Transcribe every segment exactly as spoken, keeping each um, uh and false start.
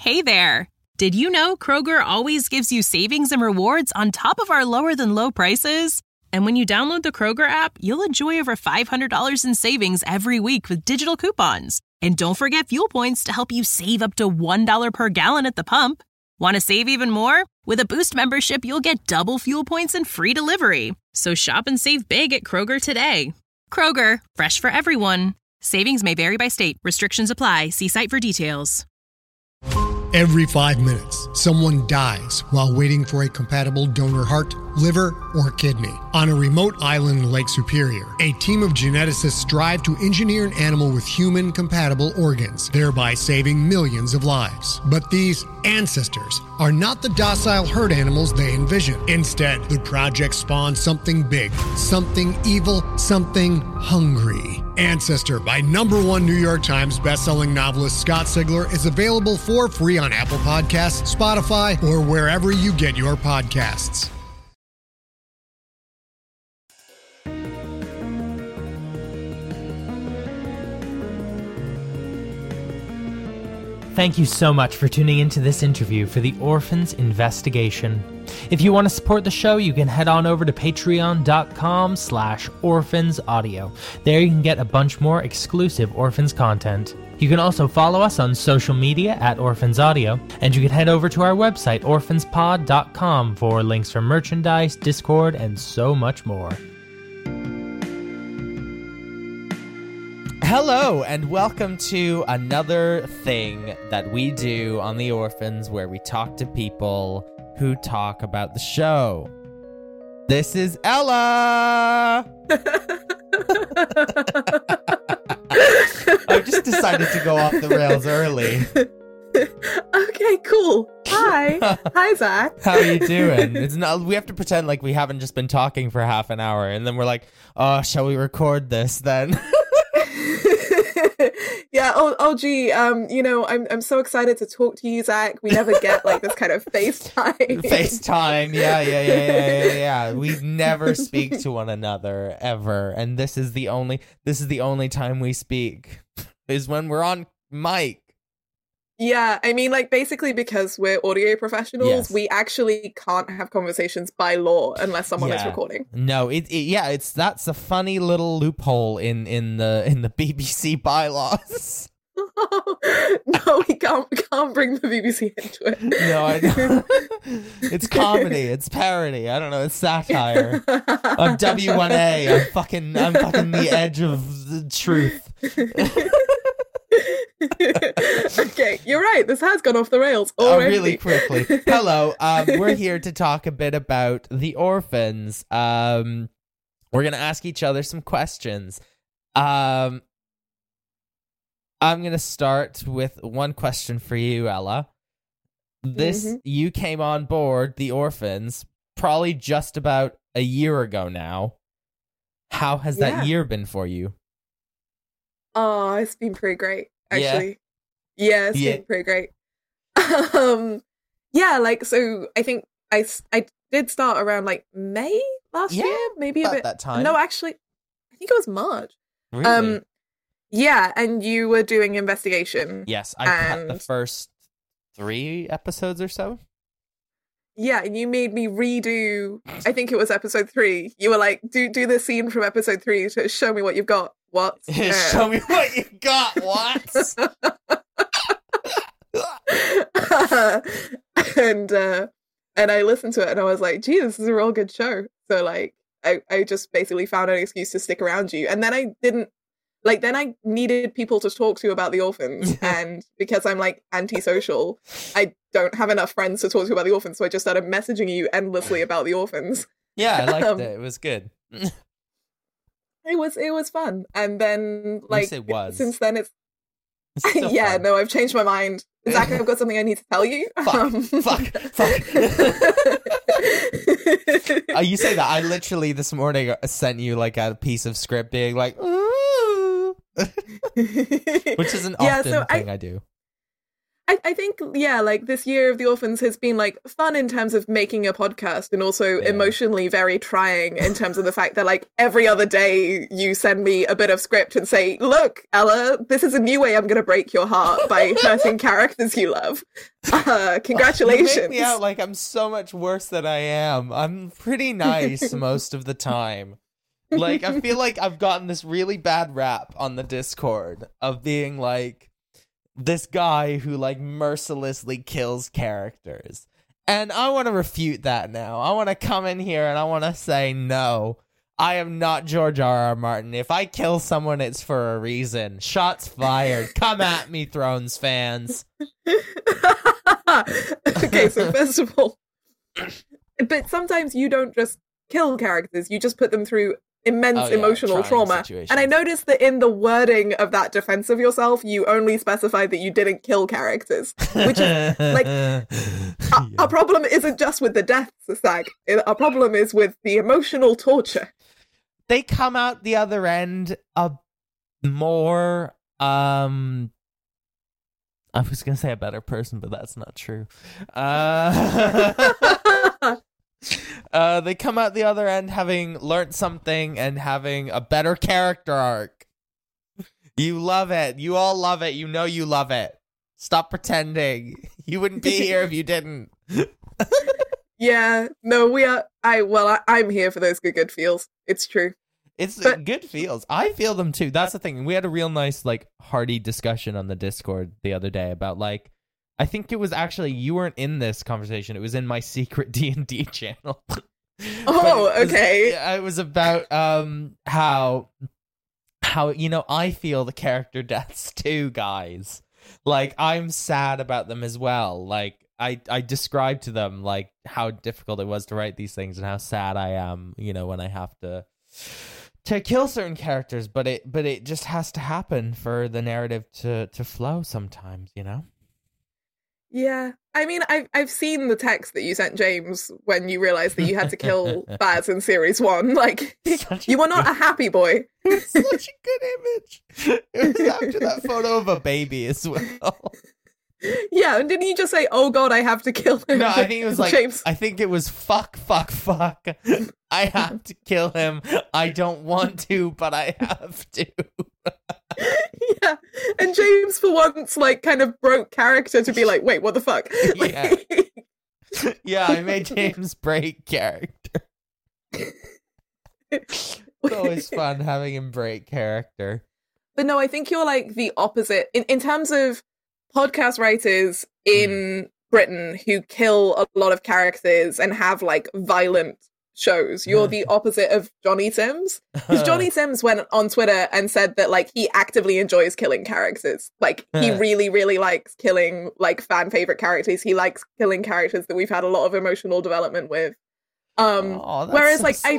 Hey there! Did you know Kroger always gives you savings and rewards on top of our lower-than-low prices? And when you download the Kroger app, you'll enjoy over five hundred dollars in savings every week with digital coupons. And don't forget fuel points to help you save up to one dollar per gallon at the pump. Want to save even more? With a Boost membership, you'll get double fuel points and free delivery. So shop and save big at Kroger today. Kroger, fresh for everyone. Savings may vary by state. Restrictions apply. See site for details. Every five minutes, someone dies while waiting for a compatible donor heart, liver, or kidney. On a remote island in Lake Superior, a team of geneticists strive to engineer an animal with human-compatible organs, thereby saving millions of lives. But these ancestors are not the docile herd animals they envision. Instead, the project spawns something big, something evil, something hungry. Ancestor by number one New York Times bestselling novelist Scott Sigler is available for free on Apple Podcasts, Spotify, or wherever you get your podcasts. Thank you so much for tuning into this interview for the Orphans Investigation. If you want to support the show, you can head on over to patreon.com slash orphans audio. There you can get a bunch more exclusive Orphans content. You can also follow us on social media at Orphans Audio, and you can head over to our website, orphans pod dot com, for links for merchandise, Discord, and so much more. Hello, and welcome to another thing that we do on The Orphans, where we talk to people who talk about the show. This is Ella! I just decided to go off the rails early. Okay, cool. Hi. Hi, Zach. How are you doing? It's not, we have to pretend like we haven't just been talking for half an hour, and then we're like, oh, shall we record this then? Yeah, oh, oh, gee, um, you know, I'm I'm so excited to talk to you, Zach. We never get, like, this kind of FaceTime. FaceTime, yeah, yeah, yeah, yeah, yeah, yeah. We never speak to one another, ever, and this is the only, this is the only time we speak, is when we're on mic. Yeah, I mean, like, basically because we're audio professionals, Yes. we actually can't have conversations by law unless someone Yeah. is recording. No, it, it yeah, it's that's a funny little loophole in in the in the B B C bylaws. No, we can't, we can't bring the B B C into it. No, I know. It's comedy, it's parody. I don't know, it's satire. I'm W one A. I'm fucking I'm fucking the edge of the truth. Okay, you're right. This has gone off the rails Oh, already. really quickly. Hello, um, we're here to talk a bit about The Orphans. Um, we're going to ask each other some questions. Um, I'm going to start with one question for you, Ella. This, Mm-hmm. you came on board The Orphans probably just about a year ago now. How has Yeah. that year been for you? Oh, it's been pretty great, Yeah. actually. Yeah, it's Yeah. been pretty great. um, yeah, like, so I think I, s- I did start around, like, May last Yeah, year? Maybe a about bit. that time. No, actually, I think it was March. Really? Um, yeah, and you were doing investigation. yes, I cut the and- first three episodes or so. Yeah, and you made me redo, I think it was episode three. You were like, do do the scene from episode three to show me what you've got. What? Show me what you got, what? and uh and I listened to it and I was like, gee, this is a real good show. So like I, I just basically found an excuse to stick around you. And then I didn't like then I needed people to talk to about The Orphans. And because I'm like antisocial, I don't have enough friends to talk to about The Orphans. So I just started messaging you endlessly about The Orphans. Yeah, I liked Um, it. It was good. It was it was fun. And then like it was. since then it's It's still yeah, fun. no, I've changed my mind. Zach, I've got something I need to tell you. Fuck, Um, fuck, fuck. Uh, you say that. I literally this morning sent you like a piece of script being like, ooh. Which is an Yeah, often so I- thing I do. I, I think, yeah, like this year of the Orphans has been like fun in terms of making a podcast and also yeah. emotionally very trying in terms of the fact that like every other day you send me a bit of script and say, look, Ella, this is a new way I'm going to break your heart by hurting characters you love. Uh, congratulations. You make me out like I'm so much worse than I am. I'm pretty nice most of the time. Like, I feel like I've gotten this really bad rap on the Discord of being like, this guy who like mercilessly kills characters. And I want to refute that now. I want to come in here and I want to say, no, I am not George R R. Martin. If I kill someone, it's for a reason. Shots fired. Come at me, Thrones fans. Okay, so first of all, but sometimes you don't just kill characters, you just put them through immense oh, yeah, emotional trauma. Situations. And I noticed that in the wording of that defense of yourself, you only specified that you didn't kill characters, which is like yeah. our, our problem isn't just with the deaths, Zach. Our problem is with the emotional torture. They come out the other end a more um I was gonna say a better person, but that's not true. Uh Uh, they come out the other end having learned something and having a better character arc. You love it. You all love it. You know you love it. Stop pretending. You wouldn't be here if you didn't. Yeah, no, we are. I well, I, I'm here for those good, good feels. It's true. It's but, good feels. I feel them too. That's the thing. We had a real nice, like, hearty discussion on the Discord the other day about like. I think it was actually, you weren't in this conversation. It was in my secret D and D channel. Oh, it was, okay. It was about um how, how you know, I feel the character deaths too, guys. Like, I'm sad about them as well. Like, I, I described to them, like, how difficult it was to write these things and how sad I am, you know, when I have to to kill certain characters. But it but it just has to happen for the narrative to, to flow sometimes, you know? Yeah, I mean, I've I've seen the text that you sent James when you realized that you had to kill Baz in series one. Like, you were not a happy boy. It's such a good image. It was after that photo of a baby as well. Yeah, and didn't you just say, "Oh God, I have to kill him"? No, I think it was like, James. I think it was fuck, fuck, fuck. I have to kill him. I don't want to, but I have to. Yeah, and James for once like kind of broke character to be like, wait, what the fuck? Yeah, yeah, I made James break character. It's always fun having him break character. But no, I think you're like the opposite in in terms of podcast writers in mm. Britain who kill a lot of characters and have like violent shows. You're the opposite of Johnny Sims, because Johnny Sims went on Twitter and said that like he actively enjoys killing characters. Like he really really likes killing like fan favorite characters. He likes killing characters that we've had a lot of emotional development with. Um oh, whereas so like sad.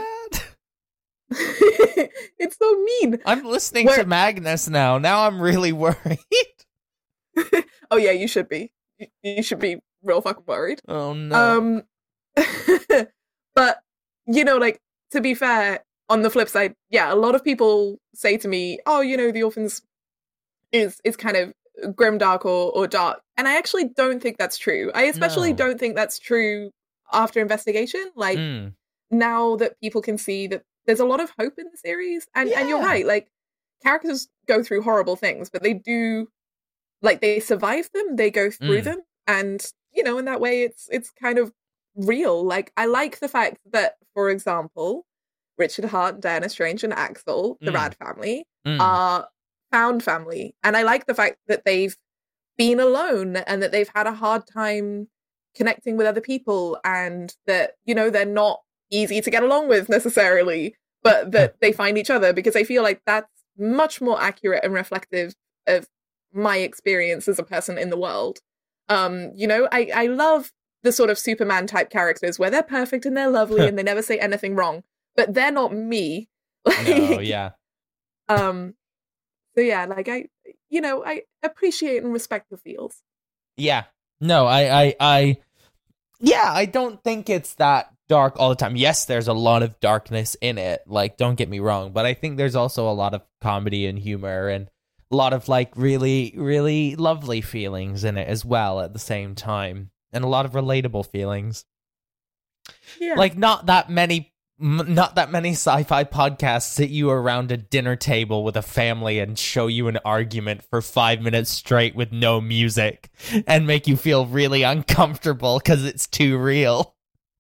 I it's so mean. I'm listening Where... to Magnus now. Now I'm really worried. Oh yeah, you should be. You, you should be real fucking worried. Oh no. Um but you know, like, to be fair, on the flip side, yeah, a lot of people say to me, oh, you know, The Orphans is is kind of grimdark or, or dark. And I actually don't think that's true. I especially no. don't think that's true after investigation. Like, mm. now that people can see that there's a lot of hope in the series. And, yeah. and you're right, like, characters go through horrible things, but they do, like, they survive them, they go through mm. them. And, you know, in that way, it's it's kind of real. Like, I like the fact that, for example, Richard Hart, Diana Strange, and Axel, the mm. Rad family, mm. are found family. And I like the fact that they've been alone and that they've had a hard time connecting with other people, and that, you know, they're not easy to get along with necessarily, but that they find each other, because I feel like that's much more accurate and reflective of my experience as a person in the world. Um, you know, I, I love the sort of Superman type characters where they're perfect and they're lovely and they never say anything wrong, but they're not me. Like, no, yeah. Um, so yeah, like I, you know, I appreciate and respect the feels. Yeah. No, I, I, I, yeah, I don't think it's that dark all the time. Yes, there's a lot of darkness in it. Like, don't get me wrong, but I think there's also a lot of comedy and humor, and a lot of like really, really lovely feelings in it as well at the same time, and a lot of relatable feelings. Yeah. Like not that many M- not that many sci-fi podcasts sit you around a dinner table with a family and show you an argument for five minutes straight with no music and make you feel really uncomfortable because it's too real.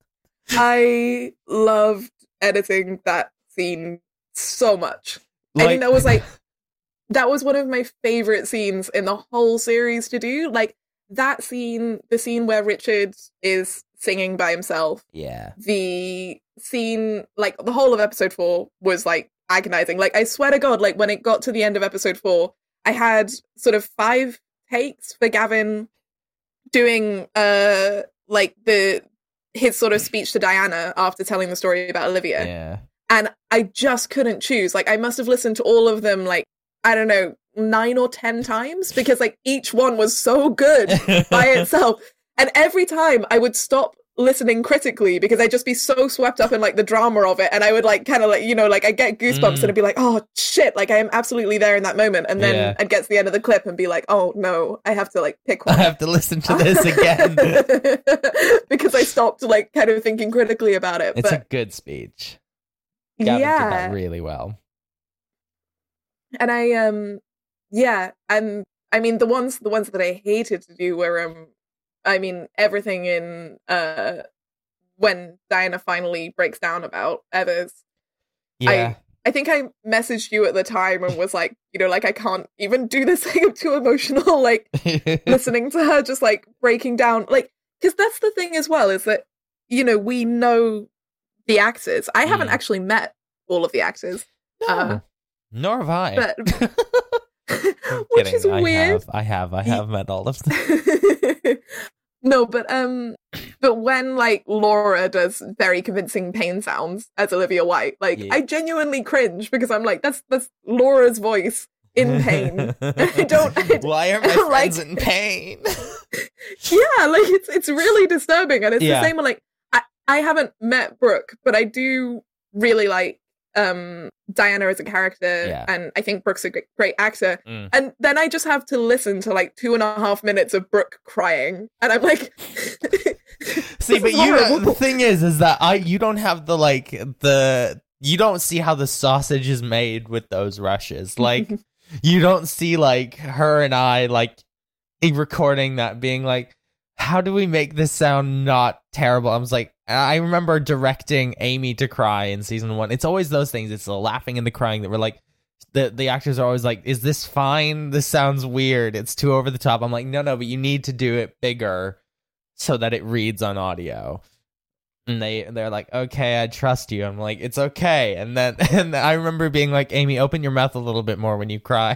I loved editing that scene so much. Like- I think that was like, that was one of my favorite scenes in the whole series to do. Like that scene, the scene where Richard is singing by himself. Yeah. The scene, like the whole of episode four was like agonizing. Like I swear to God, like when it got to the end of episode four, I had sort of five takes for Gavin doing uh like the his sort of speech to Diana after telling the story about Olivia. Yeah. And I just couldn't choose. Like I must have listened to all of them like, I don't know, nine or ten times because like each one was so good by itself. And every time I would stop listening critically because I'd just be so swept up in like the drama of it. And I would like kind of like, you know, like I get goosebumps mm. and I'd be like, oh shit, like I am absolutely there in that moment. And then yeah. I'd get to the end of the clip and be like, oh no, I have to like pick one. I have to listen to this again. Because I stopped like kind of thinking critically about it. It's but, a good speech. Gavin yeah. did that really well. And I, um, yeah, and I mean, the ones, the ones that I hated to do were, um, I mean, everything in, uh, when Diana finally breaks down about Evers. Yeah. I, I think I messaged you at the time and was like, you know, like, I can't even do this. I'm too emotional, like, listening to her just, like, breaking down. Like, because that's the thing as well, is that, you know, we know the actors. I haven't Mm. actually met all of the actors. No. Uh, Nor have I. but which Kidding, is I weird. Have, I have. I have met all of them. No, but um, but when like Laura does very convincing pain sounds as Olivia White, like Yeah. I genuinely cringe because I'm like, that's that's Laura's voice in pain. I don't. I, Why are my like- friends in pain? yeah, like it's it's really disturbing, and it's Yeah. the same. Like I I haven't met Brooke, but I do really like um Diana as a character, Yeah. and I think Brooke's a great, great actor. Mm. And then I just have to listen to like two and a half minutes of Brooke crying, and I'm like, See, this but is you horrible. the thing is, is that I you don't have the like the you don't see how the sausage is made with those rushes. Like you don't see like her and I like recording that being like, how do we make this sound not terrible? I was like, I remember directing Amy to cry in season one. It's always those things. It's the laughing and the crying that we're like, the the actors are always like, is this fine? This sounds weird. It's too over the top. I'm like, no, no, but you need to do it bigger so that it reads on audio. And they they're like, okay, I trust you. I'm like, it's okay. And then and I remember being like, Amy, open your mouth a little bit more when you cry.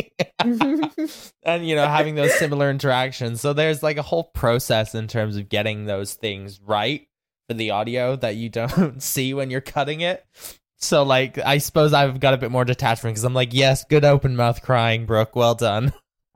And you know, having those similar interactions. So there's like a whole process in terms of getting those things right for the audio that you don't see when you're cutting it. So like, I suppose I've got a bit more detachment because I'm like, yes, good open mouth crying, Brooke. Well done.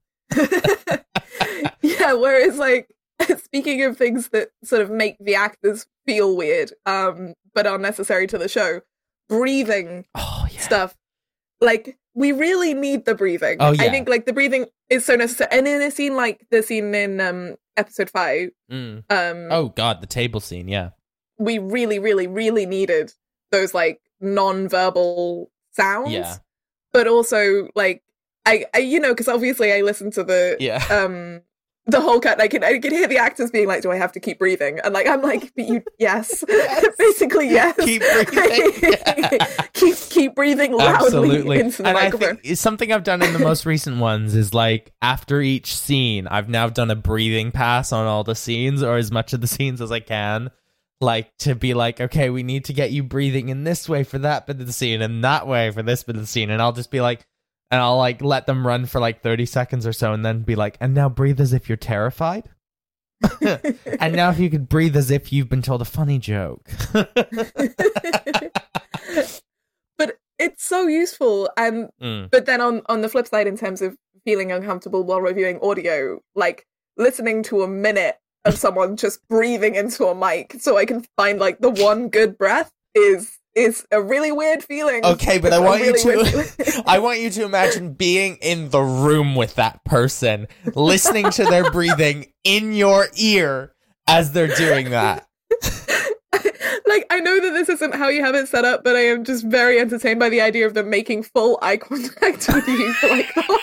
Yeah, whereas like speaking of things that sort of make the actors feel weird, um, but are necessary to the show, breathing Oh yeah. stuff. Like we really need the breathing. Oh, yeah. I think like the breathing is so necessary. And in a scene like the scene in um episode five, Mm. um, Oh god, the table scene. Yeah. we really, really, really needed those like non-verbal sounds. Yeah. But also like I, I you know, because obviously I listened to the Yeah. um the whole cut. And I can I can hear the actors being like, "Do I have to keep breathing?" And like I'm like, "But you, yes, Yes. basically yes. Keep breathing. Yeah. keep keep breathing loudly Absolutely. into the And I microphone." think something I've done in the most recent ones is like after each scene, I've now done a breathing pass on all the scenes or as much of the scenes as I can. Like to be like, okay, we need to get you breathing in this way for that bit of the scene and that way for this bit of the scene. And I'll just be like, and I'll like let them run for like thirty seconds or so and then be like, and now breathe as if you're terrified. And now if you could breathe as if you've been told a funny joke. But it's so useful. And Mm. but then on on the flip side, in terms of feeling uncomfortable while reviewing audio, like listening to a minute of someone just breathing into a mic so I can find like the one good breath is is a really weird feeling. Okay, but It's I a want really you weird to feeling. I want you to imagine being in the room with that person, listening to their breathing in your ear as they're doing that. Like, I know that this isn't how you have it set up, but I am just very entertained by the idea of them making full eye contact with you for like the whole...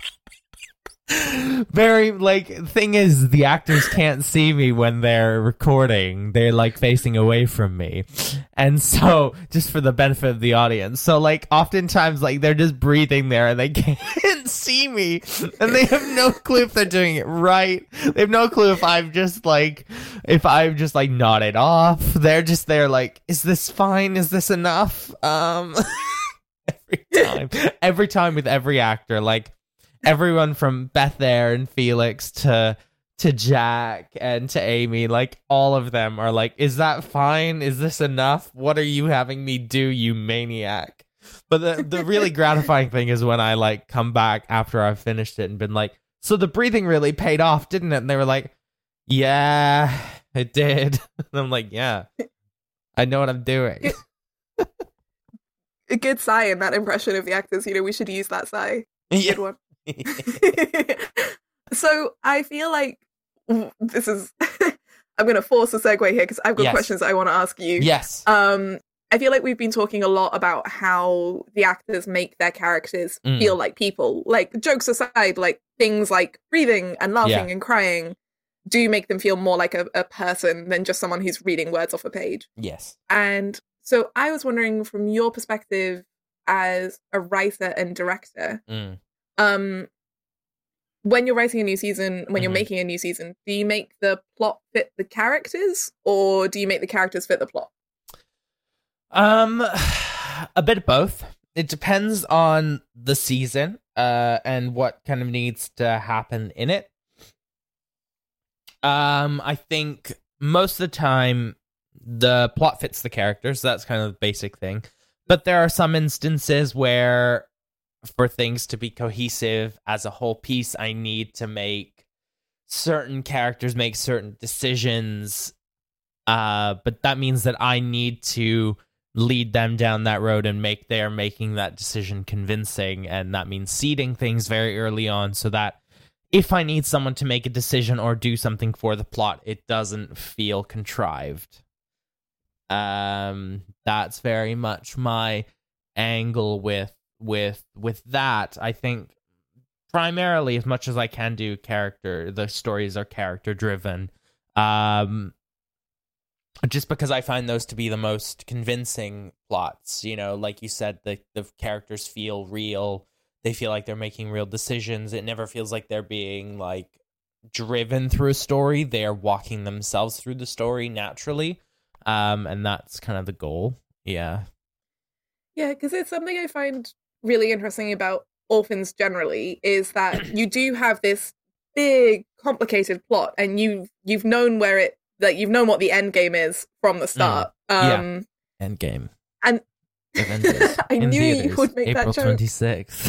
Very, like, thing is, the actors can't see me when they're recording. They're, like, facing away from me. And so, just for the benefit of the audience. So, like, oftentimes, like, they're just breathing there and they can't see me. And they have no clue if they're doing it right. They have no clue if I've just, like, if I've just, like, nodded off. They're just there, like, is this fine? Is this enough? Um, every time. Every time with every actor, like, everyone from Beth Eyre and Felix to to Jack and to Amy, like, all of them are like, is that fine? Is this enough? What are you having me do, you maniac? But the, the really gratifying thing is when I, like, come back after I've finished it and been like, so the breathing really paid off, didn't it? And they were like, yeah, it did. And I'm like, yeah, I know what I'm doing. A good sigh in that impression of the actors. You know, we should use that sigh. Yeah. Good one. So I feel like this is I'm going to force a segue here because I've got Yes. questions I want to ask you. Yes. Um, I feel like we've been talking a lot about how the actors make their characters Mm. feel like people. Like, jokes aside, like things like breathing and laughing Yeah. and crying do make them feel more like a, a person than just someone who's reading words off a page. Yes. And so I was wondering, from your perspective as a writer and director, Mm. um, when you're writing a new season, when you're Mhm. making a new season, do you make the plot fit the characters, or do you make the characters fit the plot? Um, a bit of both. It depends on the season, uh, and what kind of needs to happen in it. Um, I think most of the time the plot fits the characters. That's kind of the basic thing. But there are some instances where, for things to be cohesive as a whole piece, I need to make certain characters make certain decisions. Uh, but that means that I need to lead them down that road and make their making that decision convincing. And that means seeding things very early on so that if I need someone to make a decision or do something for the plot, it doesn't feel contrived. Um, that's very much my angle with with with that. I think primarily, as much as I can do character, the stories are character driven. Um, just because I find those to be the most convincing plots. You know, like you said, the the characters feel real. They feel like they're making real decisions. It never feels like they're being, like, driven through a story. They are walking themselves through the story naturally. Um, and that's kind of the goal. Yeah. Yeah, because it's something I find really interesting about Orphans generally, is that you do have this big, complicated plot, and you you've known where it like you've known what the end game is from the start. Yeah. Um, Endgame. and Avengers. I In knew you theaters, would make April that joke. twenty-sixth.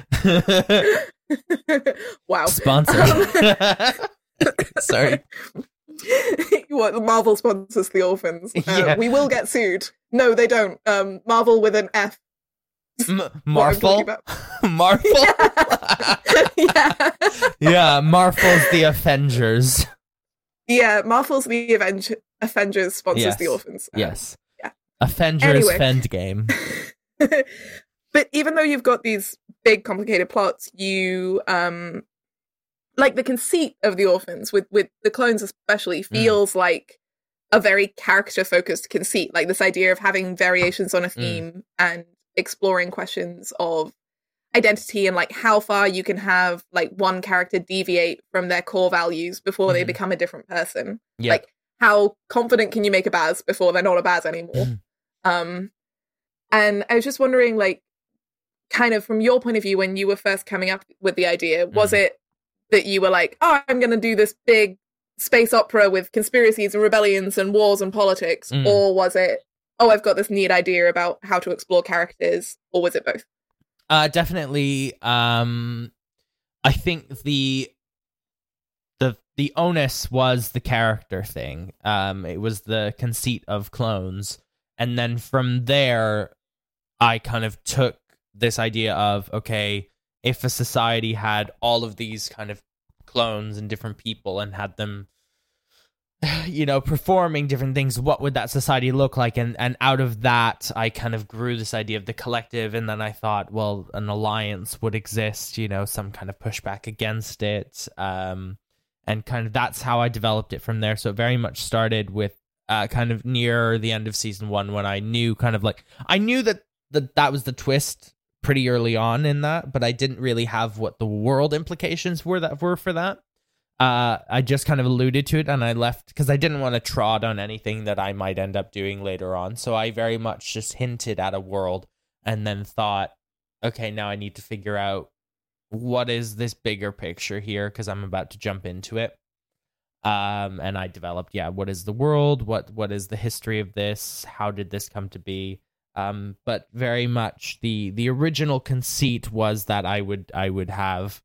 Wow. Sponsored. Sorry. What, Marvel sponsors the Orphans? Uh, Yeah. We will get sued. No, they don't. Um, Marvel with an F. M- What I'm Marvel? talking about. Marvel? Yeah. Yeah, Marvel's the Avengers. Yeah, Marvel's the Aven- Avengers sponsors Yes. the Orphans. Um, Yes. yeah. Avengers Anyway. Endgame. But even though you've got these big, complicated plots, you um like the conceit of the Orphans with with the clones especially feels like a very character-focused conceit, like this idea of having variations on a theme and exploring questions of identity and like how far you can have like one character deviate from their core values before they Mhm. become a different person. Yeah. Like, how confident can you make a Baz before they're not a Baz anymore? Mm. Um, and I was just wondering, like, kind of from your point of view, when you were first coming up with the idea, was Mm. it that you were like, oh, I'm going to do this big space opera with conspiracies and rebellions and wars and politics? Mm. Or was it, oh, I've got this neat idea about how to explore characters? Or was it both? Uh, definitely. Um, I think the the the onus was the character thing. Um, it was the conceit of clones, and then from there, I kind of took this idea of, okay, if a society had all of these kind of clones and different people and had them, you know, performing different things, what would that society look like? And and out of that, I kind of grew this idea of the collective, and then I thought, well, an alliance would exist, you know, some kind of pushback against it, um, and kind of that's how I developed it from there. So it very much started with uh, kind of near the end of season one, when I knew kind of like, I knew that the, that was the twist pretty early on in that, but I didn't really have what the world implications were that were for that. Uh, I just kind of alluded to it, and I left because I didn't want to trod on anything that I might end up doing later on. So I very much just hinted at a world, and then thought, okay, now I need to figure out what is this bigger picture here, because I'm about to jump into it. Um, and I developed, yeah, what is the world? What what is the history of this? How did this come to be? Um, but very much the the original conceit was that I would I would have,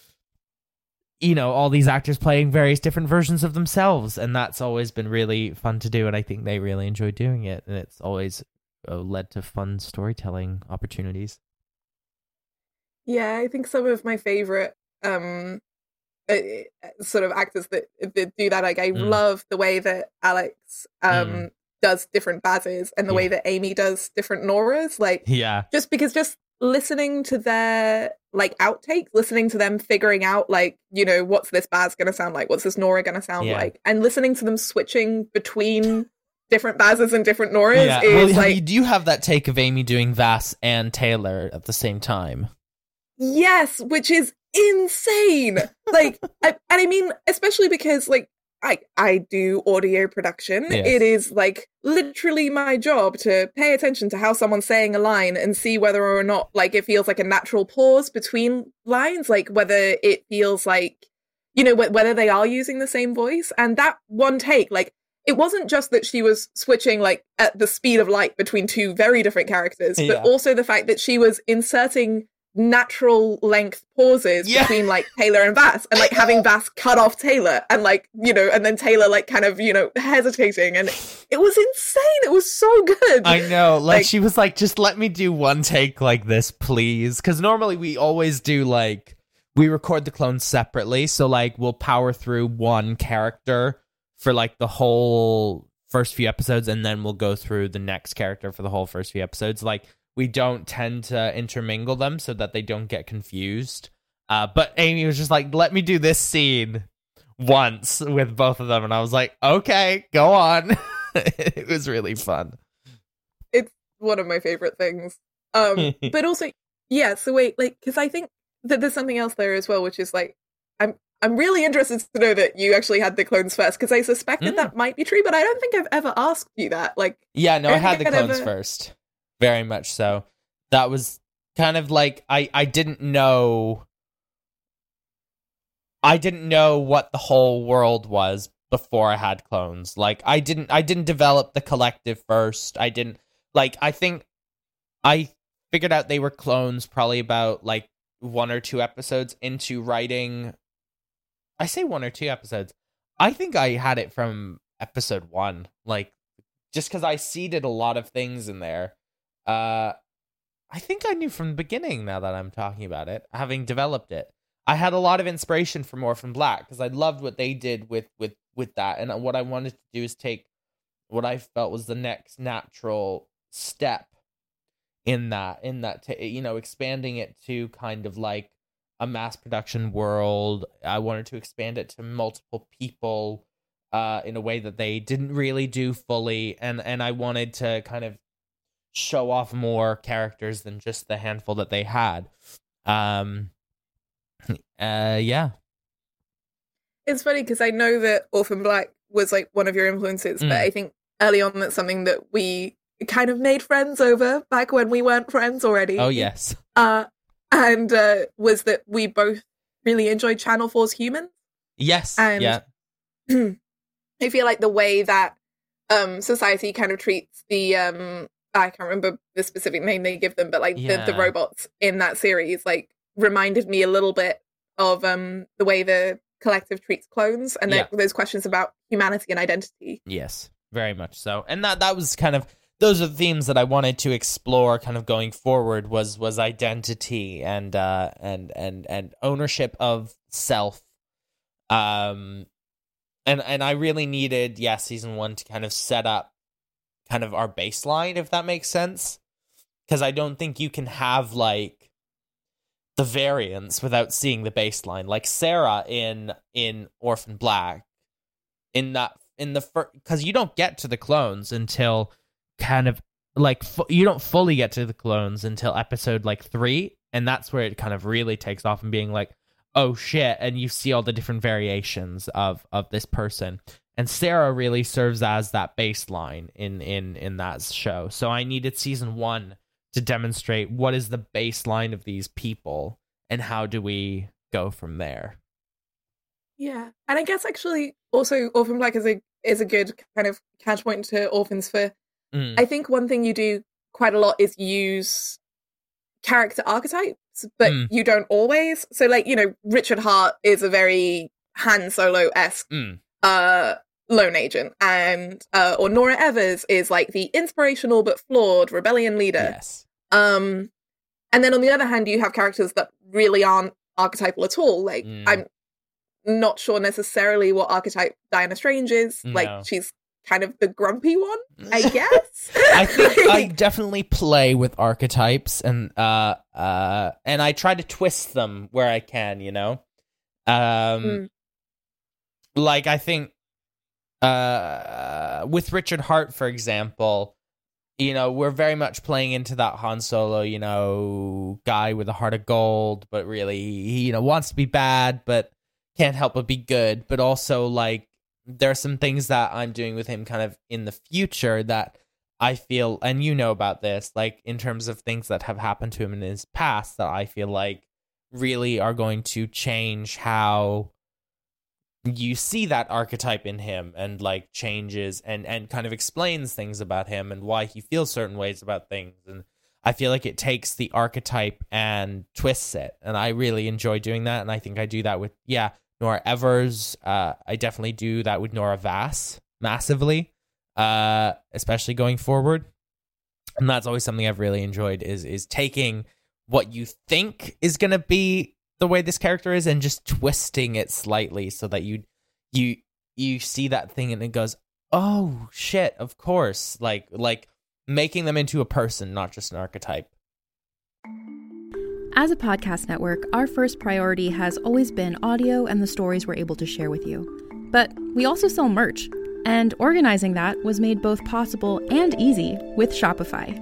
you know, all these actors playing various different versions of themselves, and that's always been really fun to do, and I think they really enjoy doing it, and it's always uh, led to fun storytelling opportunities. Yeah, I think some of my favorite um, uh, sort of actors that, that do that, like I mm. love the way that Alex um, mm. does different Bazes, and the yeah. way that Amy does different Noras, like yeah, just because just listening to their like outtakes, listening to them figuring out like, you know, what's this Baz gonna sound like, what's this Nora gonna sound yeah. like, and listening to them switching between different Bazes and different Noras yeah. is well, like, you do have that take of Amy doing Vass and Taylor at the same time. Yes, which is insane. Like, I, and I mean, especially because like I I do audio production. Yes. It is like literally my job to pay attention to how someone's saying a line and see whether or not like it feels like a natural pause between lines, like whether it feels like, you know, wh- whether they are using the same voice. And that one take, like, it wasn't just that she was switching like at the speed of light between two very different characters, yeah. but also the fact that she was inserting natural length pauses yeah. between like Taylor and Vass, and like having Vass cut off Taylor, and like, you know, and then Taylor like kind of, you know, hesitating, and it was insane. It was so good. I know, like, like she was like, just let me do one take like this, please, because normally we always do like, we record the clones separately, so like we'll power through one character for like the whole first few episodes, and then we'll go through the next character for the whole first few episodes. Like, we don't tend to intermingle them so that they don't get confused. Uh, but Amy was just like, let me do this scene once with both of them. And I was like, okay, go on. It was really fun. It's one of my favorite things. Um, but also, yeah, so wait, like, because I think that there's something else there as well, which is like, I'm I'm really interested to know that you actually had the clones first, because I suspect that mm. that might be true, but I don't think I've ever asked you that. Like, yeah, no, I, I had the clones ever... first. Very much so. That was kind of like, I, I didn't know... I didn't know what the whole world was before I had clones. Like, I didn't I didn't develop the collective first. I didn't... Like, I think I figured out they were clones probably about, like, one or two episodes into writing... I say one or two episodes. I think I had it from episode one. Like, just because I seeded a lot of things in there. Uh, I think I knew from the beginning, now that I'm talking about it, having developed it. I had a lot of inspiration from Orphan Black, because I loved what they did with, with, with that. And what I wanted to do is take what I felt was the next natural step in that, in that, t- you know, expanding it to kind of like a mass production world. I wanted to expand it to multiple people uh, in a way that they didn't really do fully. And, and I wanted to kind of show off more characters than just the handful that they had. Um, uh, yeah. It's funny because I know that Orphan Black was like one of your influences, mm. but I think early on that's something that we kind of made friends over back when we weren't friends already. Oh, yes. Uh, and uh, was that we both really enjoyed Channel four's Human. Yes, and yeah. I feel like the way that um, society kind of treats the... Um, I can't remember the specific name they give them, but like yeah. the, the robots in that series, like reminded me a little bit of um the way the collective treats clones, and yeah. those questions about humanity and identity. Yes, very much so. And that that was kind of those are the themes that I wanted to explore kind of going forward was was identity and uh and and and ownership of self. Um and and I really needed yeah season one to kind of set up kind of our baseline, if that makes sense, because I don't think you can have like the variance without seeing the baseline. Like Sarah in in Orphan Black, in that in the first, because you don't get to the clones until kind of like fu- you don't fully get to the clones until episode like three, and that's where it kind of really takes off and being like, oh shit, and you see all the different variations of of this person. And Sarah really serves as that baseline in in in that show. So I needed season one to demonstrate what is the baseline of these people and how do we go from there. Yeah, and I guess actually also Orphan Black is a is a good kind of catch point to Orphans for. Mm. I think one thing you do quite a lot is use character archetypes, but mm. you don't always. So, like, you know, Richard Hart is a very Han Solo-esque mm. uh, lone agent, and uh, or Nora Evers is like the inspirational but flawed rebellion leader. Yes. Um, and then on the other hand, you have characters that really aren't archetypal at all. Like, mm. I'm not sure necessarily what archetype Diana Strange is. No. Like, she's kind of the grumpy one, I guess. I think I definitely play with archetypes, and uh, uh, and I try to twist them where I can, you know? Um, mm. Like, I think uh, with Richard Hart, for example, you know, we're very much playing into that Han Solo, you know, guy with a heart of gold, but really, he, you know, wants to be bad, but can't help but be good, but also, like, there are some things that I'm doing with him kind of in the future that I feel, and you know about this, like in terms of things that have happened to him in his past that I feel like really are going to change how you see that archetype in him, and like changes and, and kind of explains things about him and why he feels certain ways about things. And I feel like it takes the archetype and twists it. And I really enjoy doing that. And I think I do that with, yeah, Nora Evers. Uh, I definitely do that with Nora Vass massively, uh, especially going forward. And that's always something I've really enjoyed is is taking what you think is going to be the way this character is and just twisting it slightly so that you you you see that thing and it goes, oh shit, of course. Like like making them into a person, not just an archetype. As a podcast network, our first priority has always been audio and the stories we're able to share with you. But we also sell merch, and organizing that was made both possible and easy with Shopify.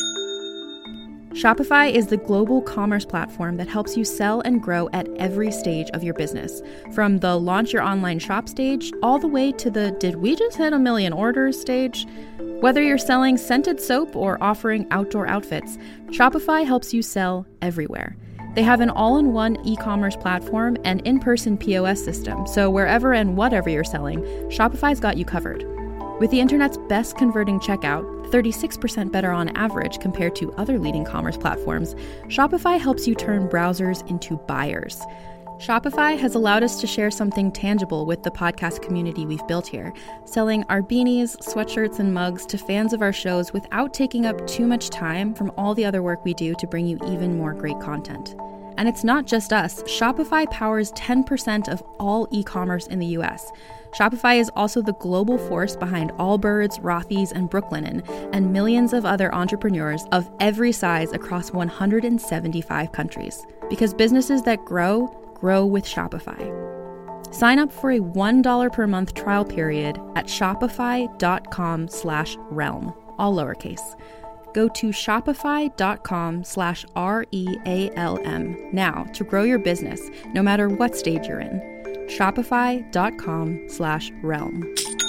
Shopify is the global commerce platform that helps you sell and grow at every stage of your business, from the launch your online shop stage all the way to the did we just hit a million orders stage. Whether you're selling scented soap or offering outdoor outfits, Shopify helps you sell everywhere. They have an all-in-one e-commerce platform and in-person P O S system, so wherever and whatever you're selling, Shopify's got you covered. With the internet's best converting checkout, thirty-six percent better on average compared to other leading commerce platforms, Shopify helps you turn browsers into buyers. Shopify has allowed us to share something tangible with the podcast community we've built here, selling our beanies, sweatshirts, and mugs to fans of our shows without taking up too much time from all the other work we do to bring you even more great content. And it's not just us. Shopify powers ten percent of all e-commerce in the U S. Shopify is also the global force behind Allbirds, Rothy's, and Brooklinen, and millions of other entrepreneurs of every size across one hundred seventy-five countries. Because businesses that grow, grow with Shopify. Sign up for a one dollar per month trial period at shopify.com slash realm, all lowercase. Go to shopify.com slash R-E-A-L-M now to grow your business, no matter what stage you're in. Shopify.com slash realm.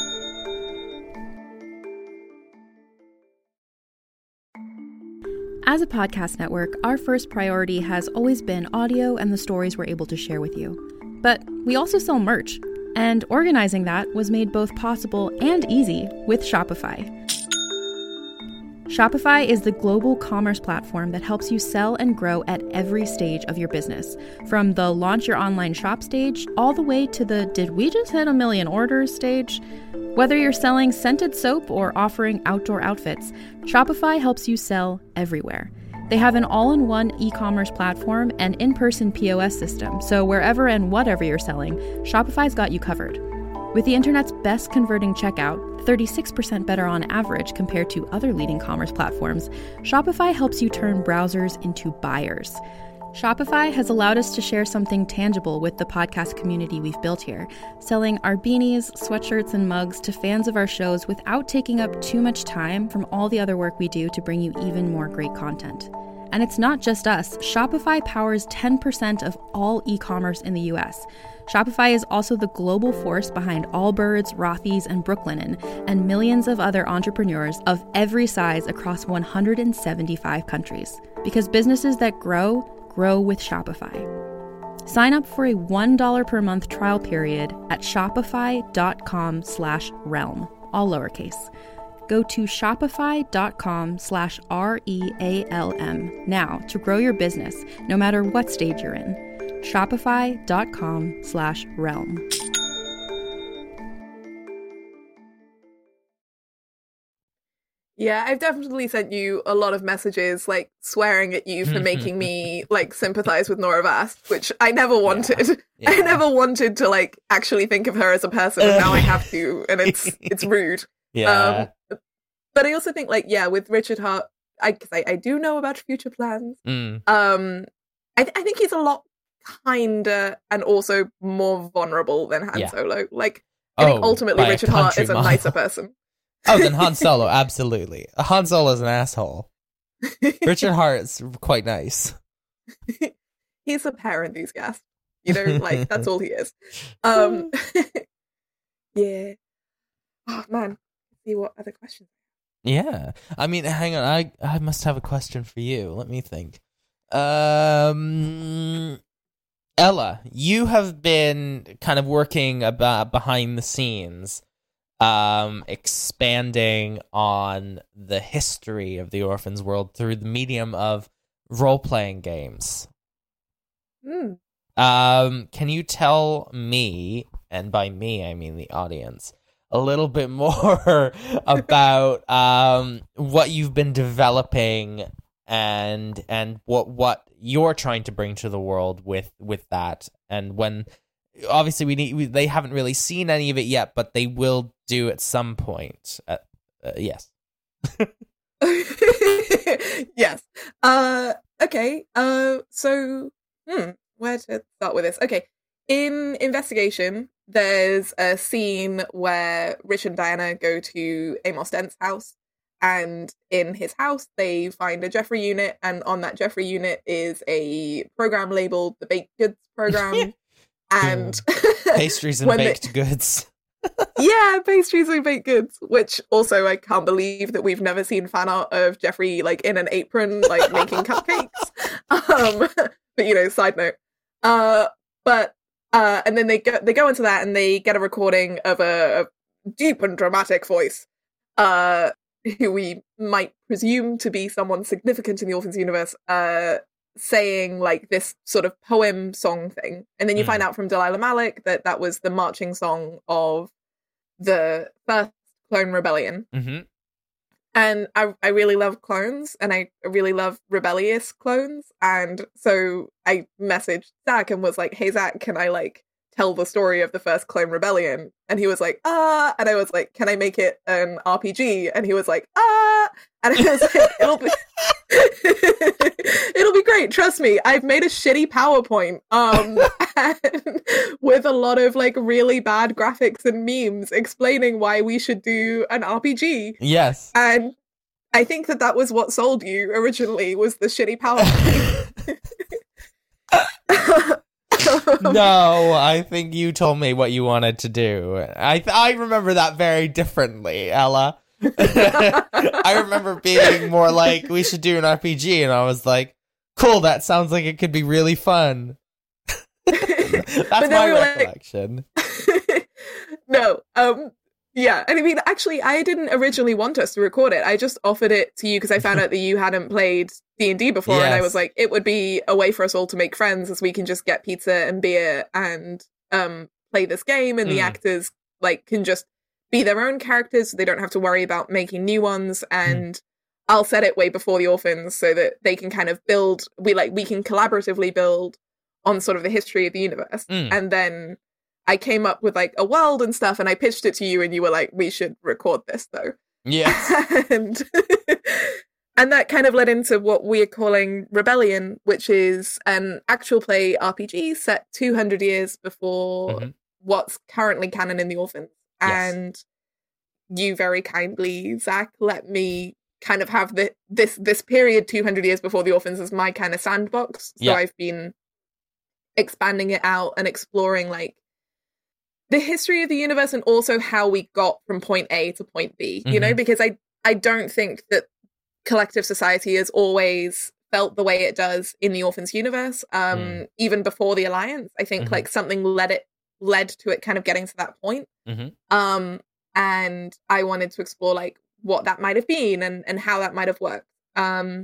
As a podcast network, our first priority has always been audio and the stories we're able to share with you. But we also sell merch, and organizing that was made both possible and easy with Shopify. Shopify is the global commerce platform that helps you sell and grow at every stage of your business, from the launch your online shop stage all the way to the did we just hit a million orders stage. Whether you're selling scented soap or offering outdoor outfits, Shopify helps you sell everywhere. They have an all-in-one e-commerce platform and in-person P O S system, so wherever and whatever you're selling, Shopify's got you covered. With the internet's best converting checkout, thirty-six percent better on average compared to other leading commerce platforms, Shopify helps you turn browsers into buyers. Shopify has allowed us to share something tangible with the podcast community we've built here, selling our beanies, sweatshirts, and mugs to fans of our shows without taking up too much time from all the other work we do to bring you even more great content. And it's not just us. Shopify powers ten percent of all e-commerce in the U S. Shopify is also the global force behind Allbirds, Rothy's, and Brooklinen, and millions of other entrepreneurs of every size across one hundred seventy-five countries. Because businesses that grow, grow with Shopify. Sign up for a one dollar per month trial period at shopify.com slash realm, all lowercase. Go to shopify.com slash R-E-A-L-M now to grow your business, no matter what stage you're in. Shopify.com slash realm. Yeah, I've definitely sent you a lot of messages, like, swearing at you for making me, like, sympathize with Nora Vast, which I never wanted. Yeah. Yeah. I never wanted to, like, actually think of her as a person, and now I have to, and it's it's rude. Yeah. Um, but I also think, like, yeah, with Richard Hart, I, cause I, I do know about future plans. Mm. Um, I, th- I think he's a lot kinder and also more vulnerable than Han Yeah. Solo. Like, I think Oh, ultimately by a Richard Hart country is a mile. nicer person. Oh, then Han Solo, absolutely. Han Solo's an asshole. Richard Hart's quite nice. He's a power enthusiast. You know, like, that's all he is. Um, yeah. Oh, man. Let's see what other questions. Yeah. I mean, hang on. I, I must have a question for you. Let me think. Um, Ella, you have been kind of working about behind the scenes, um, expanding on the history of the Orphans world through the medium of role-playing games. Mm. Um, can you tell me, and by me I mean the audience, a little bit more about um what you've been developing and and what what you're trying to bring to the world with with that, and when obviously we need we, they haven't really seen any of it yet, but they will do at some point. Uh, uh, yes. Yes. Uh. Okay. Uh. So. Hmm. Where to start with this? Okay. In Investigation, there's a scene where Rich and Diana go to Amos Dent's house, and in his house they find a Jeffrey unit, and on that Jeffrey unit is a program labeled the Baked Goods Program, and pastries and when baked they- goods. Yeah, pastries and baked goods, which also I can't believe that we've never seen fan art of Jeffrey, like, in an apron, like, making cupcakes. Um, but, you know, side note. Uh, but, uh, and then they go, they go into that and they get a recording of a, a deep and dramatic voice, uh, who we might presume to be someone significant in the Orphans universe, uh, saying, like, this sort of poem song thing. And then you Mm. find out from Delilah Malik that that was the marching song of the first Clone Rebellion. Mm-hmm. And I, I really love clones, and I really love rebellious clones. And so I messaged Zach and was like, hey, Zach, can I, like, tell the story of the first Clone Rebellion? And he was like, ah. And I was like, can I make it an R P G? And he was like, ah. And I was like, it'll be... it'll be great, trust me. I've made a shitty PowerPoint um and with a lot of, like, really bad graphics and memes explaining why we should do an R P G. Yes. And I think that that was what sold you originally, was the shitty PowerPoint. No, I think you told me what you wanted to do. I th- I remember that very differently, Ella. I remember being more like, we should do an R P G, and I was like, cool, that sounds like it could be really fun. That's my we were like- recollection. No, um, yeah. And I mean, actually, I didn't originally want us to record it. I just offered it to you because I found out that you hadn't played D and D before, and I Yes. was like, it would be a way for us all to make friends, as we can just get pizza and beer and um play this game, and the Mm. actors, like, can just be their own characters. So they don't have to worry about making new ones. And mm. I'll set it way before the Orphans so that they can kind of build, we like, we can collaboratively build on sort of the history of the universe. Mm. And then I came up with like a world and stuff, and I pitched it to you, and you were like, we should record this though. Yeah. and and that kind of led into what we're calling Rebellion, which is an actual play R P G set two hundred years before mm-hmm. what's currently canon in the Orphans. Yes. And you very kindly, Zach, let me kind of have the, this this period two hundred years before the Orphans as my kind of sandbox. So yeah. I've been expanding it out and exploring like the history of the universe and also how we got from point A to point B, you mm-hmm. know, because I, I don't think that collective society has always felt the way it does in the Orphans universe. Um, mm. Even before the Alliance, I think mm-hmm. like something led it, led to it kind of getting to that point. Mm-hmm. Um, and I wanted to explore like what that might have been and, and how that might have worked. Um,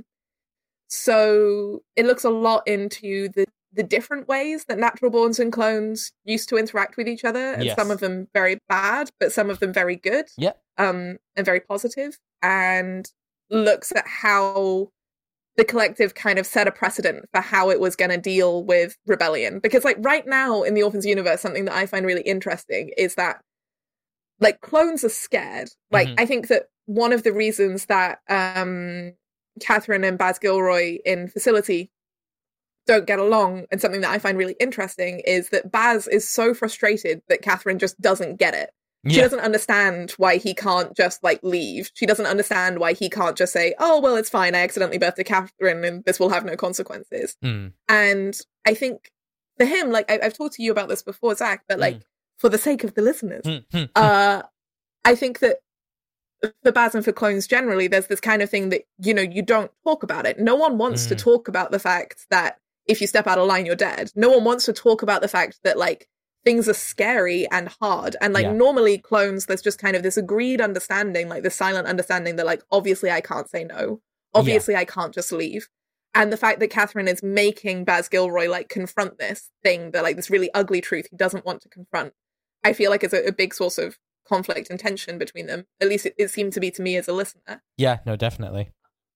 so it looks a lot into the the different ways that natural borns and clones used to interact with each other, and yes. some of them very bad, but some of them very good, yeah, um, and very positive, and looks at how the collective kind of set a precedent for how it was going to deal with rebellion. Because like right now in the Orphans universe, something that I find really interesting is that like clones are scared. Like mm-hmm. I think that one of the reasons that um, Catherine and Baz Gilroy in Facility don't get along, and something that I find really interesting is that Baz is so frustrated that Catherine just doesn't get it. Yeah. She doesn't understand why he can't just like leave. She doesn't understand why he can't just say, oh, well, it's fine. I accidentally birthed Catherine and this will have no consequences. Mm. And I think for him, like I- I've talked to you about this before, Zach, but like mm. for the sake of the listeners, mm. uh, I think that for Baz and for clones generally, there's this kind of thing that, you know, you don't talk about it. No one wants mm. to talk about the fact that if you step out of line, you're dead. No one wants to talk about the fact that, like, things are scary and hard. And, like, yeah. normally clones, there's just kind of this agreed understanding, like, this silent understanding that, like, obviously I can't say no. Obviously yeah. I can't just leave. And the fact that Catherine is making Baz Gilroy, like, confront this thing, that, like, this really ugly truth he doesn't want to confront, I feel like is a, a big source of conflict and tension between them. At least it, it seemed to be to me as a listener. Yeah, no, definitely.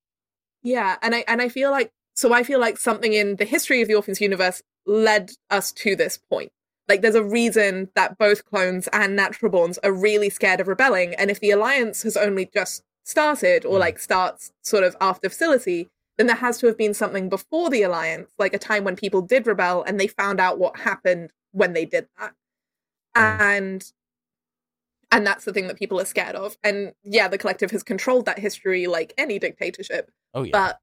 Yeah, and I and I feel like So I feel like something in the history of the Orphans universe led us to this point. Like, there's a reason that both clones and natural borns are really scared of rebelling. And if the Alliance has only just started, or, like, starts sort of after Facility, then there has to have been something before the Alliance, like a time when people did rebel and they found out what happened when they did that. And and that's the thing that people are scared of. And, yeah, the collective has controlled that history like any dictatorship. Oh, yeah. But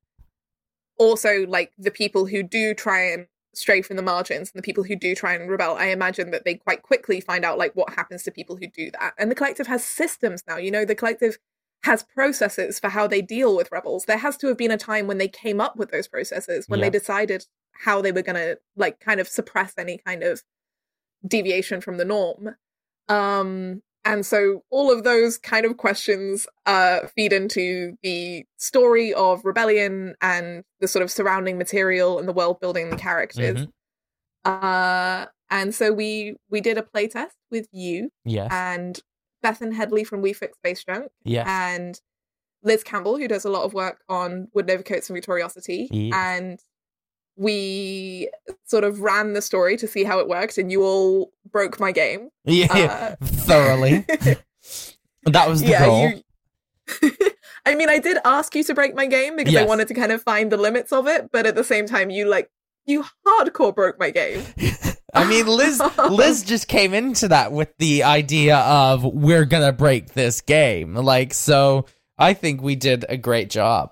also, like, the people who do try and stray from the margins and the people who do try and rebel, I imagine that they quite quickly find out, like, what happens to people who do that. And the collective has systems now. You know, the collective has processes for how they deal with rebels. There has to have been a time when they came up with those processes, when yeah. they decided how they were going to, like, kind of suppress any kind of deviation from the norm. Um... And so all of those kind of questions uh, feed into the story of Rebellion and the sort of surrounding material and the world building and characters. Mm-hmm. Uh, and so we we did a playtest with you yes. and Bethan Headley from We Fix Space Junk yes. and Liz Campbell, who does a lot of work on Wood Nova Coats and Victoriosity. Yes. And we sort of ran the story to see how it worked, and you all broke my game. Yeah, uh, thoroughly. That was the yeah, goal. You... I mean, I did ask you to break my game because yes. I wanted to kind of find the limits of it, but at the same time, you like you hardcore broke my game. I mean, Liz Liz just came into that with the idea of we're gonna break this game. Like, so I think we did a great job.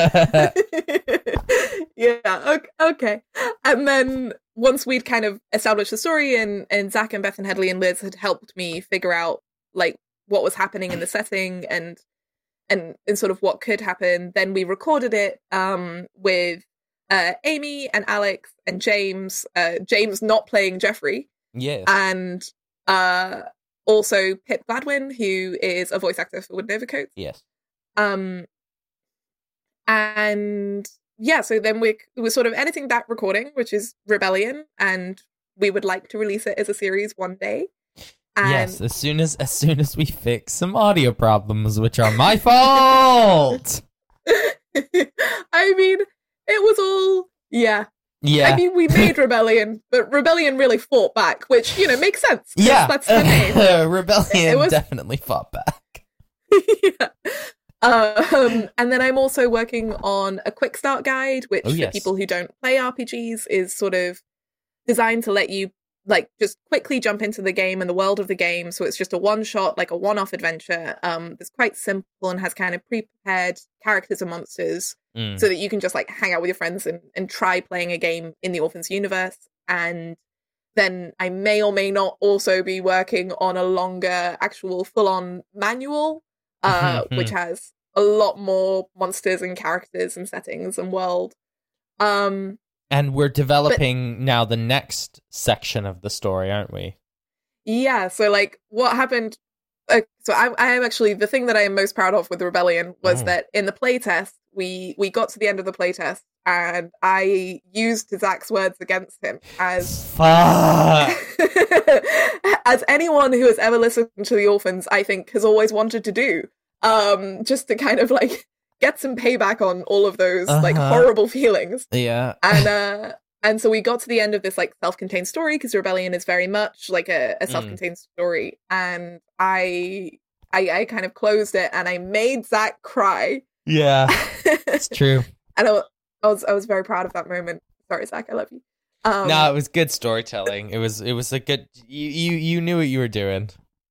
Yeah, okay. And then once we'd kind of established the story, and, and Zach and Bethan Headley and Liz had helped me figure out, like, what was happening in the setting and and and sort of what could happen, then we recorded it um, with uh, Amy and Alex and James, uh, James not playing Jeffrey. Yes. And uh, also Pip Gladwin, who is a voice actor for Wood Nova Coats. Yes. Um, and... Yeah, so then we we're sort of editing that recording, which is Rebellion, and we would like to release it as a series one day. And yes, as soon as as soon as we fix some audio problems, which are my fault. I mean, it was all yeah. Yeah. I mean, we made Rebellion, but Rebellion really fought back, which, you know, makes sense. Yeah. That's the name. Rebellion was... definitely fought back. yeah. Um, and then I'm also working on a quick start guide, which oh, yes. for people who don't play R P Gs is sort of designed to let you like just quickly jump into the game and the world of the game. So it's just a one shot, like a one off adventure. Um, that's quite simple and has kind of pre-prepared characters and monsters mm. so that you can just like hang out with your friends and, and try playing a game in the Orphans universe. And then I may or may not also be working on a longer actual full on manual, uh, which has a lot more monsters and characters and settings and world. Um, And we're developing but, now the next section of the story, aren't we? Yeah, so like what happened... Uh, so I, I am actually... The thing that I am most proud of with Rebellion was oh. that in the playtest, we, we got to the end of the playtest and I used Zach's words against him as... Fuck! as anyone who has ever listened to The Orphans, I think, has always wanted to do. Um, just to kind of like... get some payback on all of those uh-huh. like horrible feelings. Yeah. And uh and so we got to the end of this like self-contained story because Rebellion is very much like a, a self-contained mm. story. And I, I I kind of closed it and I made Zach cry. Yeah. It's true. And I, I was I was very proud of that moment. Sorry, Zach, I love you. Um, no, it was good storytelling. It was it was a good you you, you knew what you were doing.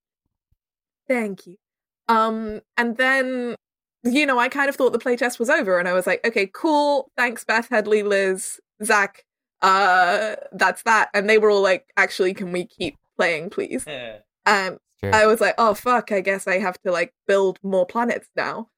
Thank you. Um and then you know, I kind of thought the playtest was over, and I was like, okay, cool, thanks, Beth, Headley, Liz, Zach, uh, that's that. And they were all like, actually, can we keep playing, please? Yeah. Um, I was like, oh, fuck, I guess I have to, like, build more planets now.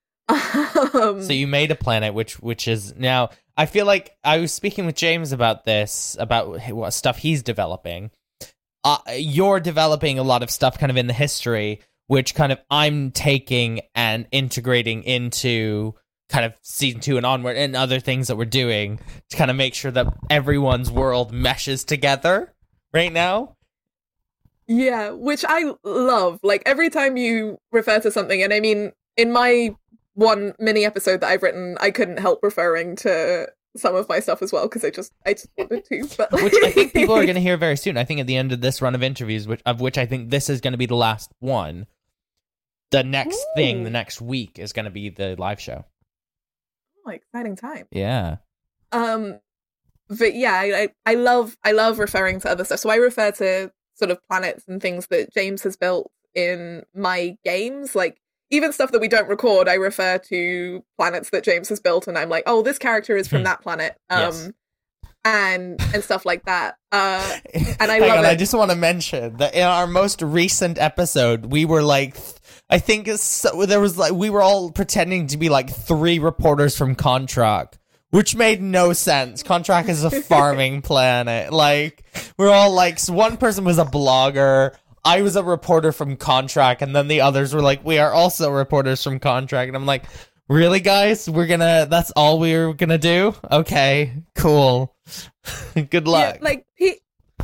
um, so you made a planet, which which is now, I feel like I was speaking with James about this, about what stuff he's developing. Uh, you're developing a lot of stuff kind of in the history, which kind of I'm taking and integrating into kind of season two and onward and other things that we're doing to kind of make sure that everyone's world meshes together right now. Yeah, which I love. Like, every time you refer to something, and I mean, in my one mini episode that I've written, I couldn't help referring to some of my stuff as well, because I just I just wanted to. But which I think people are going to hear very soon. I think at the end of this run of interviews, which of which I think this is going to be the last one, the next Ooh. thing, the next week, is going to be the live show. Oh, exciting time. Yeah. Um, but yeah, I, I love I love referring to other stuff. So I refer to sort of planets and things that James has built in my games. Like, even stuff that we don't record, I refer to planets that James has built, and I'm like, oh, this character is from that planet. Um, yes. and and stuff like that. Uh, and I Hang love on, it. I just want to mention that in our most recent episode, we were like, I think so, there was like, we were all pretending to be like three reporters from Contract, which made no sense. Contract is a farming planet. Like, we're all like, so one person was a blogger, I was a reporter from Contract, and then the others were like, we are also reporters from Contract. And I'm like, really, guys? We're gonna, that's all we're gonna do? Okay, cool. Good luck. Yeah, like, P-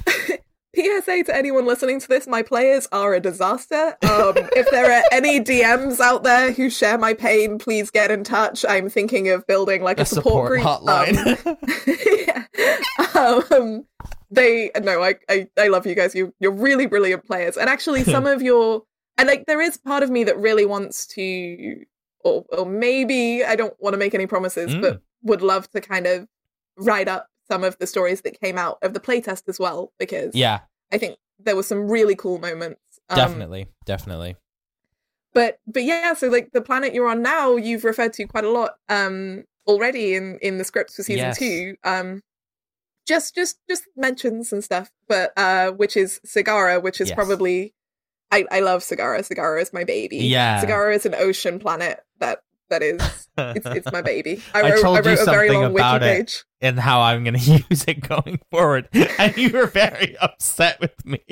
P S A to anyone listening to this, my players are a disaster. Um, if there are any D Ms out there who share my pain, please get in touch. I'm thinking of building like a, a support, support group. hotline. Um, yeah. um, they, no, I, I, I love you guys. You, you're really brilliant players. And actually some of your, and like, there is part of me that really wants to, or, or maybe I don't want to make any promises, mm. but would love to kind of write up some of the stories that came out of the playtest as well, because yeah, I think there were some really cool moments. Um, definitely, definitely. But but yeah, so like the planet you're on now, you've referred to quite a lot um, already in, in the scripts for season yes. two. Um, just just just mentions and stuff, but uh, which is Sagara, which is yes. probably I, I love Sagara. Sagara is my baby. Yeah, Sagara is an ocean planet that. That is, it's, it's my baby. I I, wrote, told I wrote you a very something long about wiki it page. And how I'm going to use it going forward, and you were very upset with me.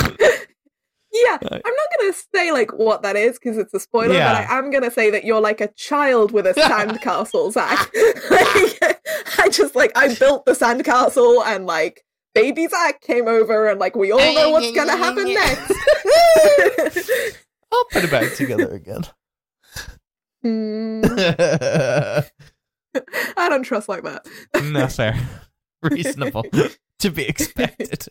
Yeah, I'm not going to say like what that is because it's a spoiler, yeah. but I am going to say that you're like a child with a sandcastle, Zach. Like, I just like I built the sandcastle and like baby Zach came over, and like we all know what's gonna happen next. I'll put it back together again. Mm. I don't trust like that. No, fair. Reasonable. To be expected.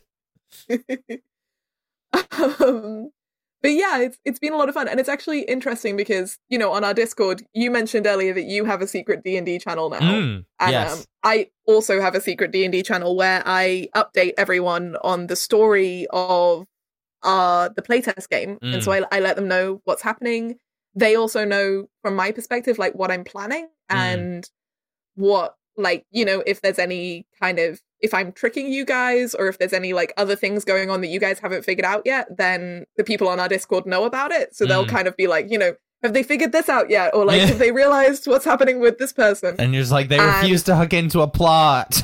um, but yeah, it's it's been a lot of fun, and it's actually interesting because, you know, on our Discord, you mentioned earlier that you have a secret D and D channel now, Mm, and yes. um, I also have a secret D and D channel where I update everyone on the story of uh the playtest game, Mm. and so I, I let them know what's happening. They also know from my perspective like what I'm planning Mm. and what, like, you know, if there's any kind of, if I'm tricking you guys, or if there's any like other things going on that you guys haven't figured out yet, then the people on our Discord know about it. So they'll Mm. kind of be like, you know, have they figured this out yet? Or like, have they realized what's happening with this person? And you're just like, they And- refuse to hook into a plot.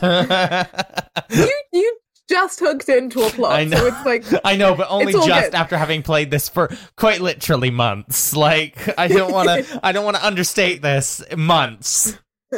you you just hooked into a plot. I know. So it's like, I know, but only It's all just good. after having played this for quite literally months. Like, I don't want to. I don't want to understate this. Months.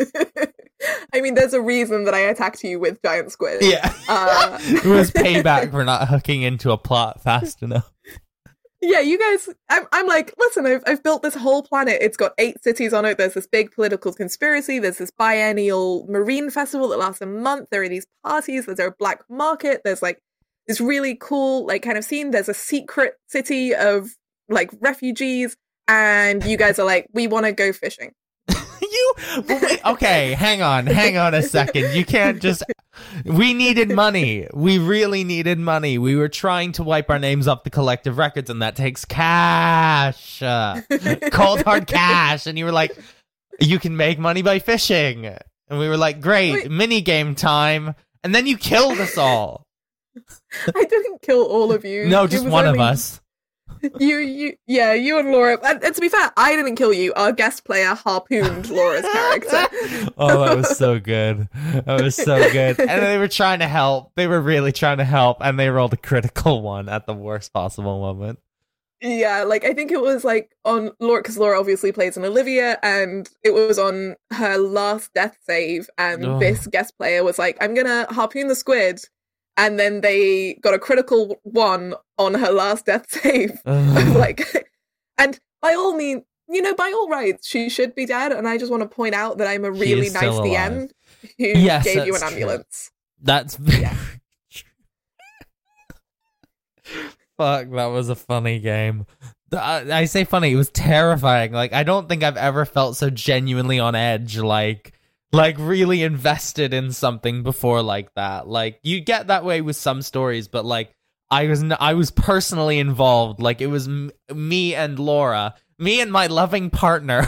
I mean, there's a reason that I attacked you with giant squid. Yeah, Uh, it was payback for not hooking into a plot fast enough. yeah, you guys, I'm, I'm like, listen, I've, I've built this whole planet. It's got eight cities on it. There's this big political conspiracy. There's this biennial marine festival that lasts a month. There are these parties. There's a black market. There's like this really cool, like, kind of scene. There's a secret city of like refugees. And you guys are like, we want to go fishing. You wait, okay? Hang on, hang on a second. You can't just. We needed money. We really needed money. We were trying to wipe our names off the collective records, and that takes cash, uh, cold hard cash. And you were like, "You can make money by fishing," and we were like, "Great, Wait. mini game time." And then you killed us all. I didn't kill all of you. No, It just was one of only- us. You, you, yeah, you and Laura. And, and to be fair, I didn't kill you. Our guest player harpooned Laura's character. Oh, that was so good. That was so good. And they were trying to help. They were really trying to help, and they rolled a critical one at the worst possible moment. Yeah, like I think it was like on Laura, because Laura obviously plays an Olivia, and it was on her last death save, and Ugh. this guest player was like, "I'm gonna harpoon the squid," and then they got a critical one on her last death save. Ugh. Like, and by all means, you know, by all rights, she should be dead. And I just want to point out that I'm a She really is nice still D alive. M who Yes, gave you an that's true. ambulance. That's Yeah. Fuck, that was a funny game. The- I, I say funny, it was terrifying. Like, I don't think I've ever felt so genuinely on edge, like, like really invested in something before like that. Like, you get that way with some stories, but like, I was n- I was personally involved. Like, it was m- me and Laura, me and my loving partner.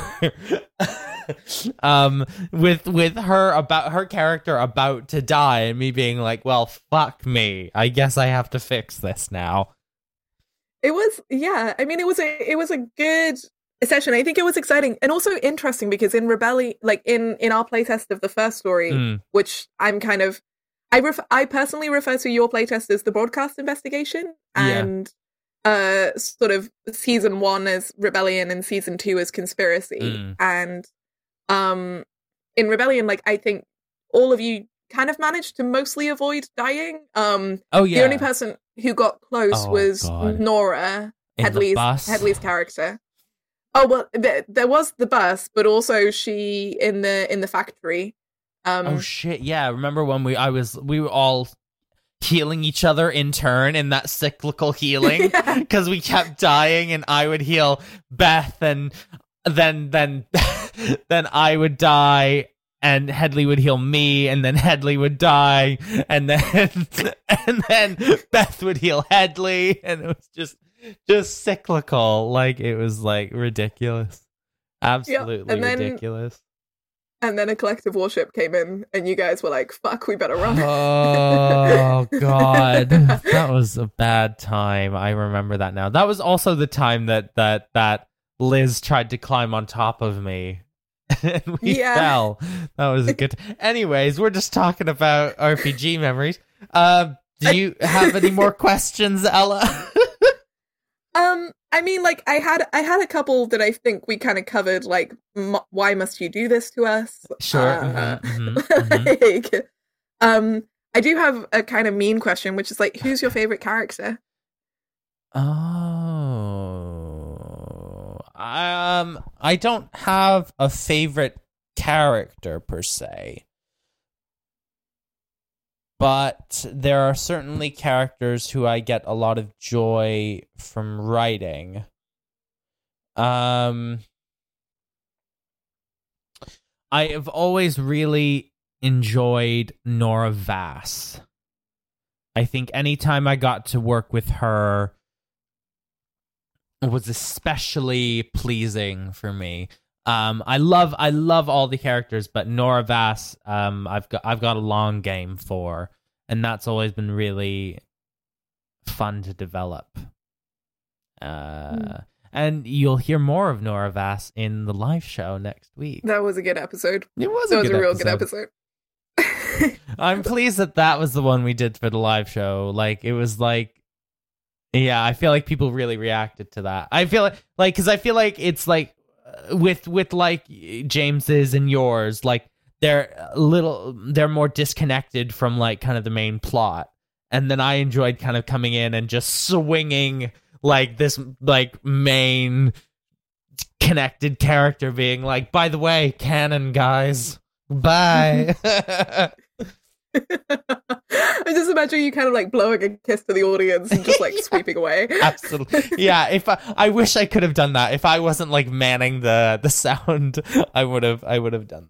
um with with her about her character about to die, and me being like, well, fuck me, I guess I have to fix this now. It was, yeah. I mean, it was a, it was a good session. I think it was exciting and also interesting because in Rebellion, like in in our playtest of the first story, Mm. which I'm kind of, I ref- I personally refer to your playtest as the broadcast investigation, Yeah. and uh, sort of season one as Rebellion and season two as Conspiracy. Mm. And um, in Rebellion, like I think all of you kind of managed to mostly avoid dying. Um, Oh yeah, the only person who got close Oh, was God. Nora, In the Headley's bus? Headley's character. Oh well, there, there was the bus, but also she in the in the factory. Um, oh shit, yeah. Remember when we I was we were all healing each other in turn in that cyclical healing, Yeah. because we kept dying, and I would heal Beth, and then then then I would die, and Headley would heal me, and then Headley would die, and then and then Beth would heal Headley, and it was just just cyclical. Like, it was like ridiculous, absolutely and then- ridiculous. and then a collective warship came in, and you guys were like, "Fuck, we better run." Oh god, that was a bad time. I remember that now. That was also the time that that that Liz tried to climb on top of me. And we Yeah. fell. That was a good. Anyways, we're just talking about R P G memories. Uh, do you have any more questions, Ella? Um, I mean, like I had, I had a couple that I think we kind of covered. Like, m- why must you do this to us? Sure. Uh, Mhm, mhm, mhm. like, um, I do have a kind of mean question, which is like, who's your favorite character? Oh, um, I don't have a favorite character per se, but there are certainly characters who I get a lot of joy from writing. Um, I have always really enjoyed Nora Vass. I think anytime I got to work with her was especially pleasing for me. Um, I love I love all the characters, but Nora Vass, um, I've got I've got a long game for, and that's always been really fun to develop. Uh, mm. And you'll hear more of Nora Vass in the live show next week. That was a good episode. It was. That a was good a real episode. good episode. I'm pleased that that was the one we did for the live show. Like, it was like, yeah, I feel like people really reacted to that. I feel like, like, because I feel like it's like with with like James's and yours, like they're a little, they're more disconnected from like kind of the main plot. And then I enjoyed kind of coming in and just swinging like this like main connected character being like, by the way, canon guys, bye. I just imagine you kind of like blowing a kiss to the audience and just like sweeping away. Absolutely. Yeah, if I, I wish I could have done that. If I wasn't like manning the the sound, I would have I would have done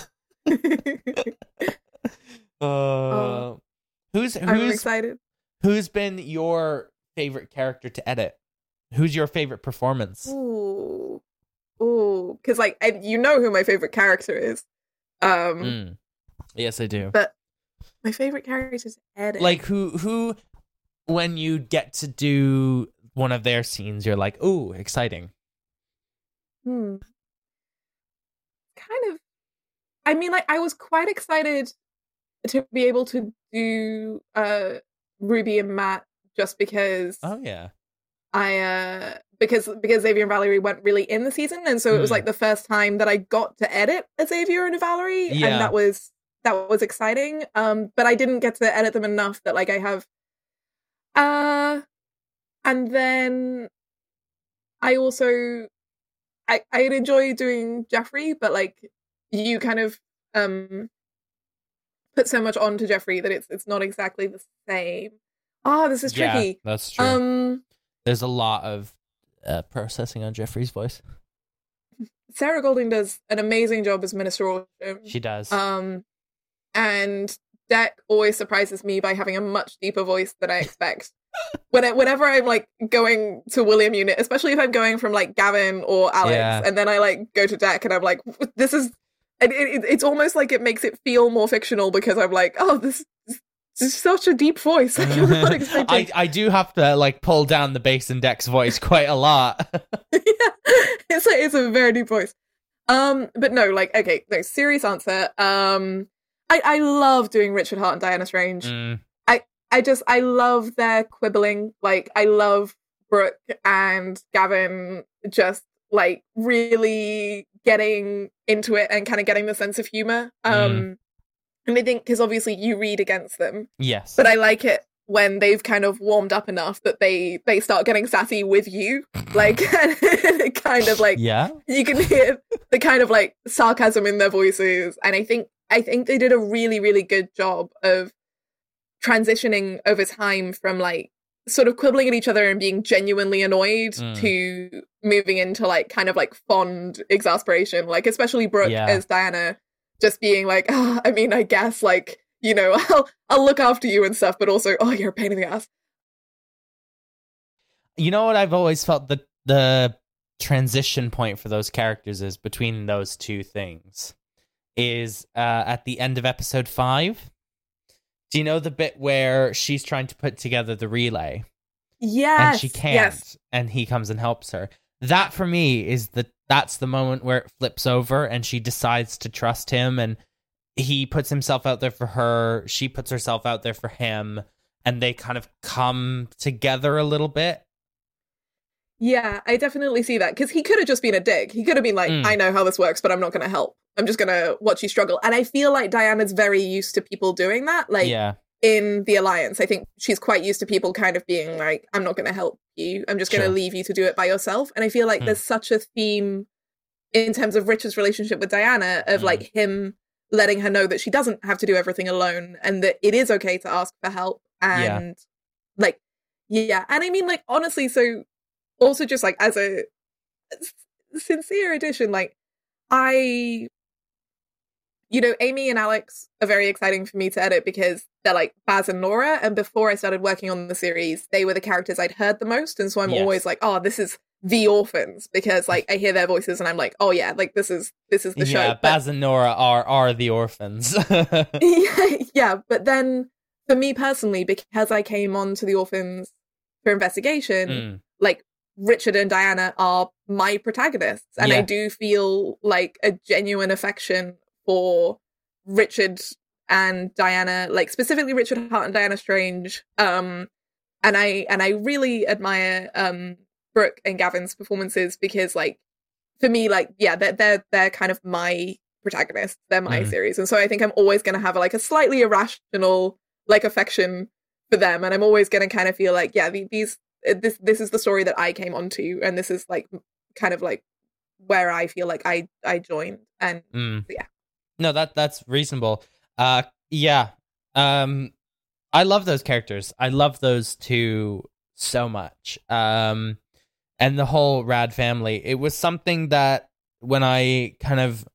that. uh, oh, who's who's I'm excited. Who's been your favorite character to edit? Who's your favorite performance? Ooh. Ooh, cuz like I, you know who my favorite character is. Um mm. Yes, I do. But my favorite character is Edit. Like who who when you get to do one of their scenes, you're like, "Ooh, exciting." Hmm. Kind of. I mean, like I was quite excited to be able to do uh Ruby and Matt just because Oh yeah. I uh because because Xavier and Valerie weren't really in the season, and so it was Mm. like the first time that I got to edit a Xavier and a Valerie, Yeah. and that was that was exciting. Um, but I didn't get to edit them enough that like I have. Uh, and then I also I I enjoy doing Jeffrey, but like you kind of um put so much on to Jeffrey that it's it's not exactly the same. Oh, this is tricky. Yeah, that's true. Um, There's a lot of uh, processing on Jeffrey's voice. Sarah Golding does an amazing job as Minister Orsham. She does. Um, and Deck always surprises me by having a much deeper voice than I expect. when I, whenever I'm like going to William Unit, especially if I'm going from like Gavin or Alex, Yeah. and then I like go to Deck and I'm like, this is, and it, it, it's almost like it makes it feel more fictional because I'm like, oh, this, this is such a deep voice. Like, I'm not expecting. I, I do have to like pull down the bass in Deck's voice quite a lot. Yeah, it's a, it's a very deep voice. Um, but no, like, okay, no, serious answer. Um, I, I love doing Richard Hart and Diana Strange. Mm. I, I just, I love their quibbling. Like, I love Brooke and Gavin just like really getting into it and kind of getting the sense of humor. Um, Mm. and I think because obviously you read against them, Yes. but I like it when they've kind of warmed up enough that they they start getting sassy with you, like kind of like Yeah. you can hear the kind of like sarcasm in their voices, and I think I think they did a really really good job of transitioning over time from like sort of quibbling at each other and being genuinely annoyed Mm. to moving into like kind of like fond exasperation, like especially Brooke Yeah. as Diana just being like, oh, I mean, I guess like, you know, I'll I'll look after you and stuff, but also, oh, you're a pain in the ass. You know what I've always felt the the transition point for those characters is between those two things is uh, at the end of episode five. Do you know the bit where she's trying to put together the relay Yes. and she can't, Yes. and he comes and helps her? That for me is the that's the moment where it flips over and she decides to trust him, and he puts himself out there for her, she puts herself out there for him, and they kind of come together a little bit. Yeah, I definitely see that, because he could have just been a dick. He could have been like, Mm. I know how this works, but I'm not going to help. I'm just going to watch you struggle. And I feel like Diana's very used to people doing that. Like, Yeah. in the Alliance. I think she's quite used to people kind of being like, I'm not going to help you. I'm just going to Sure. leave you to do it by yourself. And I feel like Mm. there's such a theme in terms of Richard's relationship with Diana of Mm. like him letting her know that she doesn't have to do everything alone and that it is okay to ask for help. And like, yeah. And I mean, like, honestly, so also just like as a sincere addition, like I, you know, Amy and Alex are very exciting for me to edit because they're like Baz and Nora. And before I started working on the series, they were the characters I'd heard the most. And so I'm Yes. always like, oh, this is the Orphans, because like I hear their voices and I'm like, oh yeah, like this is this is the show. Yeah, But- Baz and Nora are are the orphans. yeah, yeah, but then for me personally, because I came on to the Orphans for investigation, Mm. like Richard and Diana are my protagonists, and I Yeah. do feel like a genuine affection for Richard and Diana, like specifically Richard Hart and Diana Strange. Um, and I and I really admire um Brooke and Gavin's performances because, like, for me, like, yeah, they're they're they're kind of my protagonists. They're my Mm. series, and so I think I'm always going to have like a slightly irrational like affection for them, and I'm always going to kind of feel like, yeah, the- these this this is the story that I came onto, and this is like kind of like where I feel like I I joined, and Mm. yeah. No, that that's reasonable. Uh, yeah. Um, I love those characters. I love those two so much. Um, and the whole Rad family. It was something that when I kind of,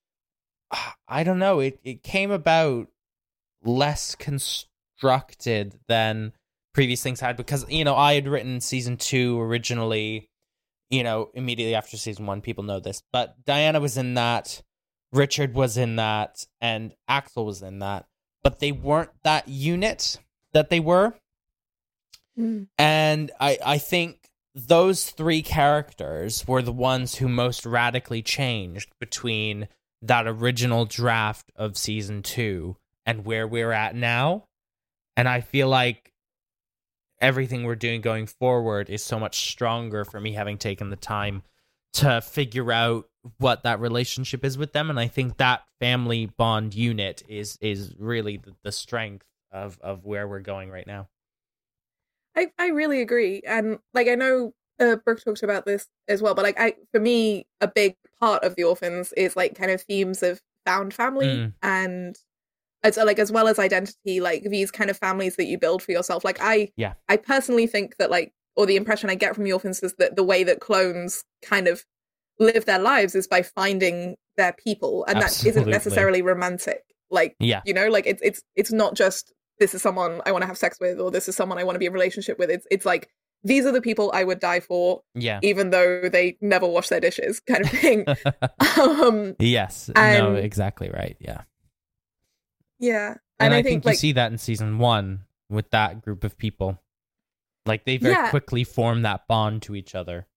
I don't know, it it came about less constructed than previous things had, because, you know, I had written season two originally, you know, immediately after season one. People know this, but Diana was in that, Richard was in that, and Axel was in that, but they weren't that unit that they were. Mm. And I, I think those three characters were the ones who most radically changed between that original draft of season two and where we're at now. And I feel like everything we're doing going forward is so much stronger for me having taken the time to figure out what that relationship is with them. And I think that family bond unit is is really the, the strength of, of where we're going right now. I, I really agree. And like, I know uh, Brooke talked about this as well, but like, I, for me, a big part of the Orphans is like kind of themes of found family Mm. and as like, as well as identity, like these kind of families that you build for yourself. Like I, Yeah. I personally think that like, or the impression I get from the Orphans is that the way that clones kind of live their lives is by finding their people. And that Absolutely. isn't necessarily romantic. Like, Yeah. you know, like it's, it's, it's not just, this is someone I want to have sex with, or this is someone I want to be in a relationship with. It's it's like, these are the people I would die for, Yeah. even though they never wash their dishes, kind of thing. um, Yes. And- no, exactly right. Yeah. yeah, And, and, I, I, think, think, like, you see that in season one with that group of people. Like they very Yeah. quickly form that bond to each other.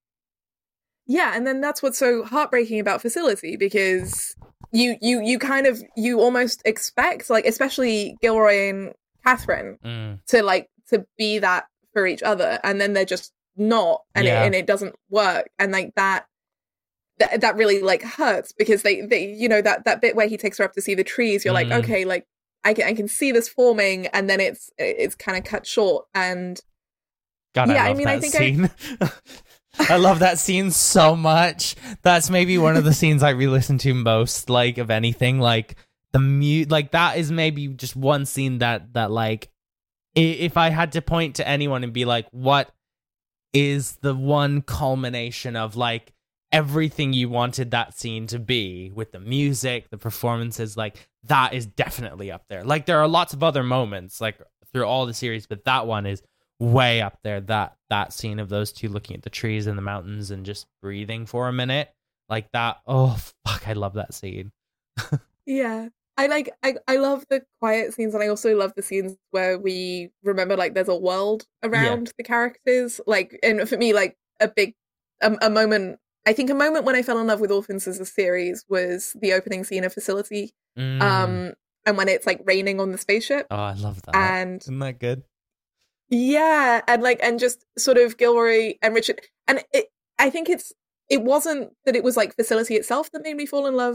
yeah, and then that's what's so heartbreaking about Facility, because you you you kind of you almost expect, like, especially Gilroy and Catherine, Mm. to like to be that for each other, and then they're just not, and Yeah. it and it doesn't work, and like that that that really like hurts, because they they you know that that bit where he takes her up to see the trees, you're Mm. like, okay, like I can I can see this forming, and then it's it's kind of cut short, and God, Yeah, I I love mean, I that think I- scene. I love that scene so much. That's maybe one of the scenes I re-listen to most, like, of anything. Like the mu- like that is maybe just one scene that that like, i- if I had to point to anyone and be like, what is the one culmination of like everything you wanted that scene to be, with the music, the performances, like that is definitely up there. Like there are lots of other moments like through all the series, but that one is way up there. That that scene of those two looking at the trees and the mountains and just breathing for a minute, like that. Oh fuck, I love that scene. yeah. I like I, I love the quiet scenes, and I also love the scenes where we remember like there's a world around the characters. Like, and for me, like a big a, a moment. I think a moment when I fell in love with Orphans as a series was the opening scene of Facility, Mm. um, and when it's like raining on the spaceship, oh, I love that. and Isn't that good? yeah, and like and just sort of Gilroy and Richard, and it. I think it's it wasn't that it was like Facility itself that made me fall in love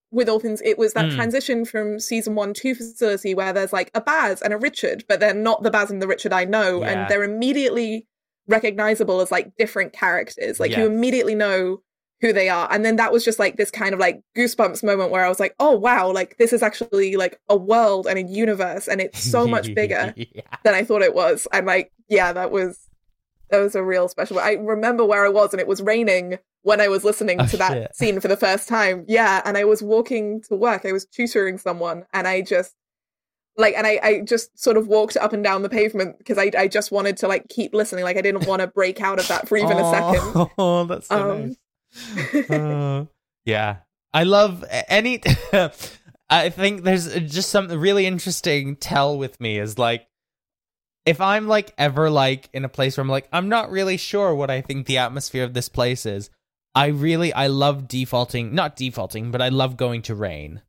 with Orphans, it was that Mm. transition from season one to Facility where there's like a Baz and a Richard, but they're not the Baz and the Richard I know. Yeah. And they're immediately recognizable as like different characters. Like you Yes. immediately know who they are. And then that was just like this kind of like goosebumps moment where I was like, oh wow, like this is actually like a world and a universe and it's so much bigger Yeah. than I thought it was. And like, yeah, that was that was a real special. I remember where I was and it was raining when I was listening Oh, to that shit. scene for the first time. Yeah, and I was walking to work. I was tutoring someone and I just like and I, I just sort of walked up and down the pavement because I I just wanted to like keep listening. Like I didn't want to break out of that for even a second. Oh, that's so Um, nice. Uh, yeah. I love any I think there's just something really interesting tell with me is like if I'm like ever like in a place where I'm like I'm not really sure what I think the atmosphere of this place is, I really I love defaulting, not defaulting, but I love going to Rain.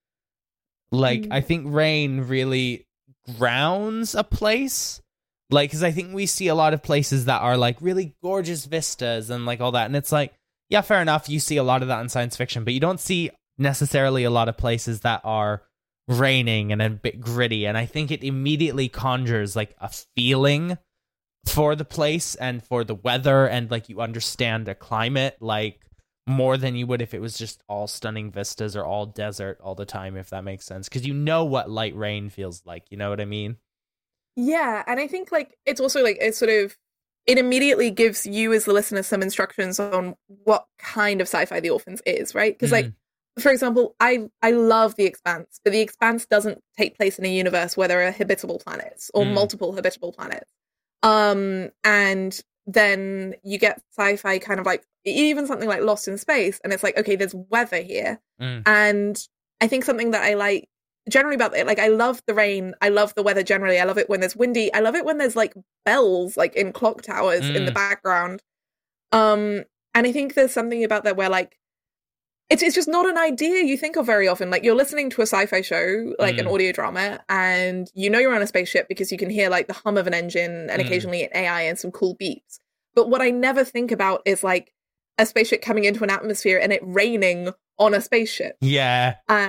Like Mm. I think Rain really grounds a place. Like cuz I think we see a lot of places that are like really gorgeous vistas and like all that, and it's like yeah, fair enough, you see a lot of that in science fiction, but you don't see necessarily a lot of places that are raining and a bit gritty, and I think it immediately conjures like a feeling for the place and for the weather, and like you understand the climate like more than you would if it was just all stunning vistas or all desert all the time, if that makes sense, because you know what light rain feels like, you know what I mean? Yeah, and I think like it's also like it's sort of it immediately gives you as the listener some instructions on what kind of sci-fi The Orphans is, right? Because like for example, I I love The Expanse, but The Expanse doesn't take place in a universe where there are habitable planets or Mm. multiple habitable planets. Um, and then you get sci-fi kind of like even something like Lost in Space, and it's like, okay, there's weather here. Mm. And I think something that I like generally about it, like I love the rain, I love the weather generally, I love it when there's windy, I love it when there's like bells like in clock towers in the Mm. background. Um, and I think there's something about that where like it's it's just not an idea you think of very often. Like you're listening to a sci-fi show, like an Mm. audio drama, and you know you're on a spaceship because you can hear like the hum of an engine and Mm. occasionally an A I and some cool beeps. But what I never think about is like a spaceship coming into an atmosphere and it raining on a spaceship. Yeah. Uh,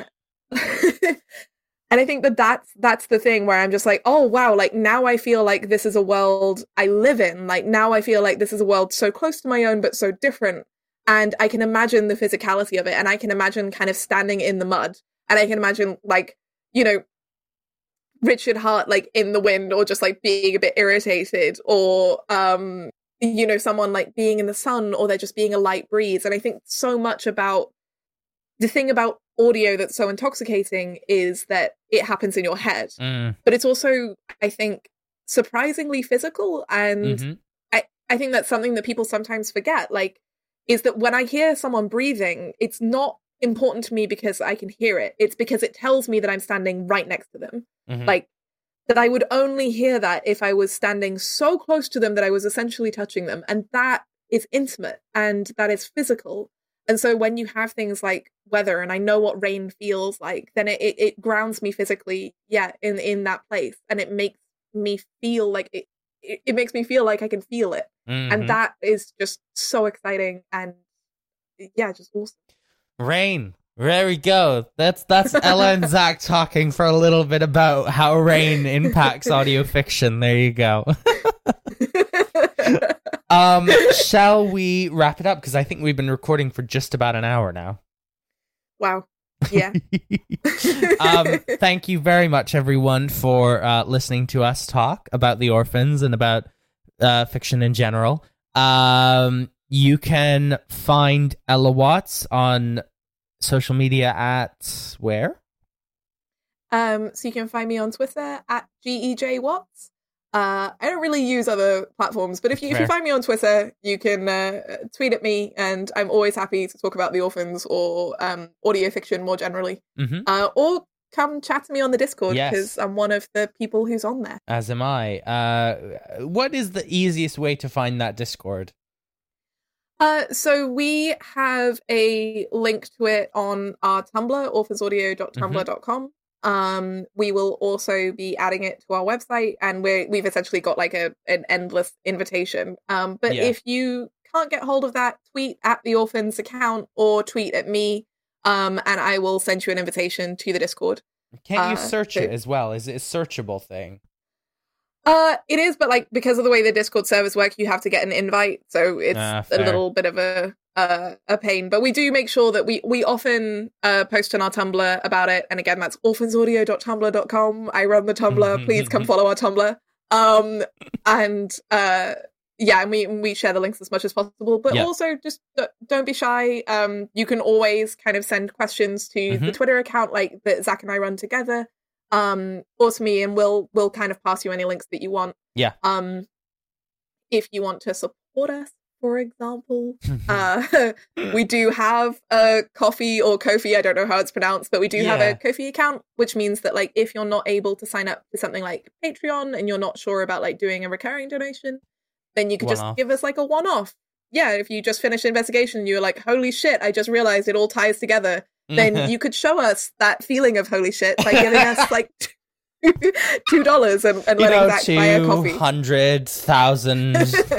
and I think that that's, that's the thing where I'm just like, oh, wow, like now I feel like this is a world I live in. Like now I feel like this is a world so close to my own, but so different. And I can imagine the physicality of it. And I can imagine kind of standing in the mud. And I can imagine like, you know, Richard Hart like in the wind or just like being a bit irritated or, um, you know, someone like being in the sun or there just being a light breeze. And I think so much about the thing about audio that's so intoxicating is that it happens in your head, Mm. but it's also, I think, surprisingly physical. And Mhm. I, I think that's something that people sometimes forget, like, is that when I hear someone breathing, it's not important to me because I can hear it. It's because it tells me that I'm standing right next to them. Mhm. Like, that I would only hear that if I was standing so close to them that I was essentially touching them. And that is intimate and that is physical. And so when you have things like weather and I know what rain feels like, then it, it, it grounds me physically, yeah, in, in that place. And it makes me feel like it, it, it makes me feel like I can feel it. Mhm. And that is just so exciting and yeah, just awesome. Rain. There we go. That's that's Ella and Zach talking for a little bit about how rain impacts audio fiction. There you go. um, shall we wrap it up? Because I think we've been recording for just about an hour now. Wow. Yeah. um, thank you very much, everyone, for uh, listening to us talk about The Orphans and about uh, fiction in general. Um, you can find Ella Watts on social media at where? Um, so you can find me on Twitter at G E J Watts. Uh, I don't really use other platforms, but if you, if you Fair. find me on Twitter, you can uh, tweet at me, and I'm always happy to talk about The Orphans or um, audio fiction more generally. Mm-hmm. Uh, or come chat to me on the Discord, Yes. because I'm one of the people who's on there. As am I. Uh, what is the easiest way to find that Discord? Uh, so we have a link to it on our Tumblr, orphans audio dot tumblr dot com. Um, we will also be adding it to our website, and we're, we've essentially got like a an endless invitation. Um, but Yeah. if you can't get hold of that, tweet at the Orphans account or tweet at me. um, and I will send you an invitation to the Discord. Can't you Uh, search so- it as well? Is it a searchable thing? Uh, it is, but like because of the way the Discord servers work, you have to get an invite, so it's Ah, a fair. little bit of a uh, a pain. But we do make sure that we we often uh, post on our Tumblr about it, and again, that's orphans audio dot tumblr dot com. I run the Tumblr. Please come follow our Tumblr. Um, and uh, yeah, and we we share the links as much as possible. But Yeah. also, just d- don't be shy. Um, you can always kind of send questions to the Mhm. Twitter account, like that Zach and I run together. Um, or to me, and we'll we'll kind of pass you any links that you want. Yeah. Um, if you want to support us, for example, uh, we do have a Ko-fi or Ko-fi. I don't know how it's pronounced, but we do have Yeah. a Ko-fi account, which means that like if you're not able to sign up to something like Patreon and you're not sure about like doing a recurring donation, then you could just One-off. give us like a one-off. Yeah, if you just finished investigation and you were like, holy shit, I just realized it all ties together. Then you could show us that feeling of holy shit by giving us like two dollars and, and you letting know, Zach buy a two coffee. hundred thousand.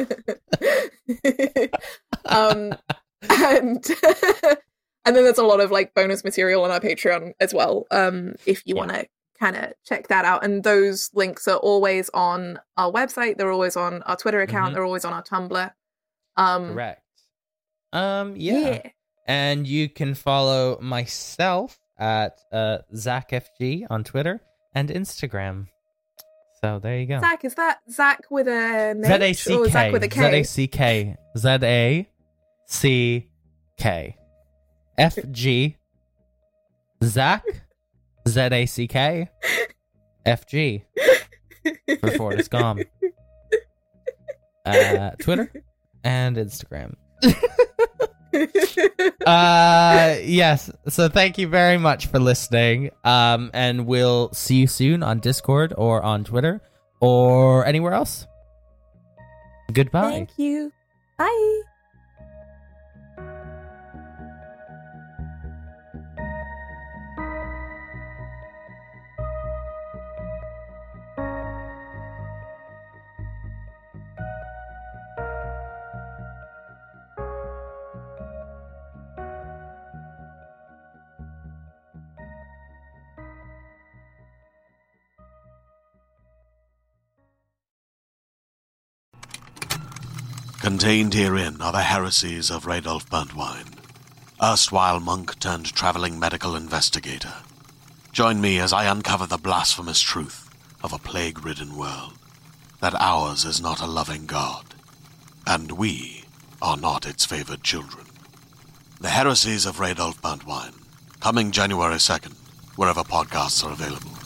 um, and and then there's a lot of like bonus material on our Patreon as well. Um, if you Yeah. want to kind of check that out, and those links are always on our website. They're always on our Twitter account. Mhm. They're always on our Tumblr. Um, Correct. Um. Yeah. yeah. And you can follow myself at uh, ZachFG on Twitter and Instagram. So there you go. Zach, is that Zach with an Z A H C or Zach with a K. K? Z A C K. Z A C K. F G. Zach. Z A C K. F G. For Fortis Gom. Uh, Twitter and Instagram. uh yes, so thank you very much for listening, um and we'll see you soon on Discord or on Twitter or anywhere else. Goodbye. Thank you. Bye. Contained herein are the heresies of Radolf Burntwine, erstwhile monk turned traveling medical investigator. Join me as I uncover the blasphemous truth of a plague-ridden world, that ours is not a loving God, and we are not its favored children. The heresies of Radolf Burntwine, coming January second, wherever podcasts are available.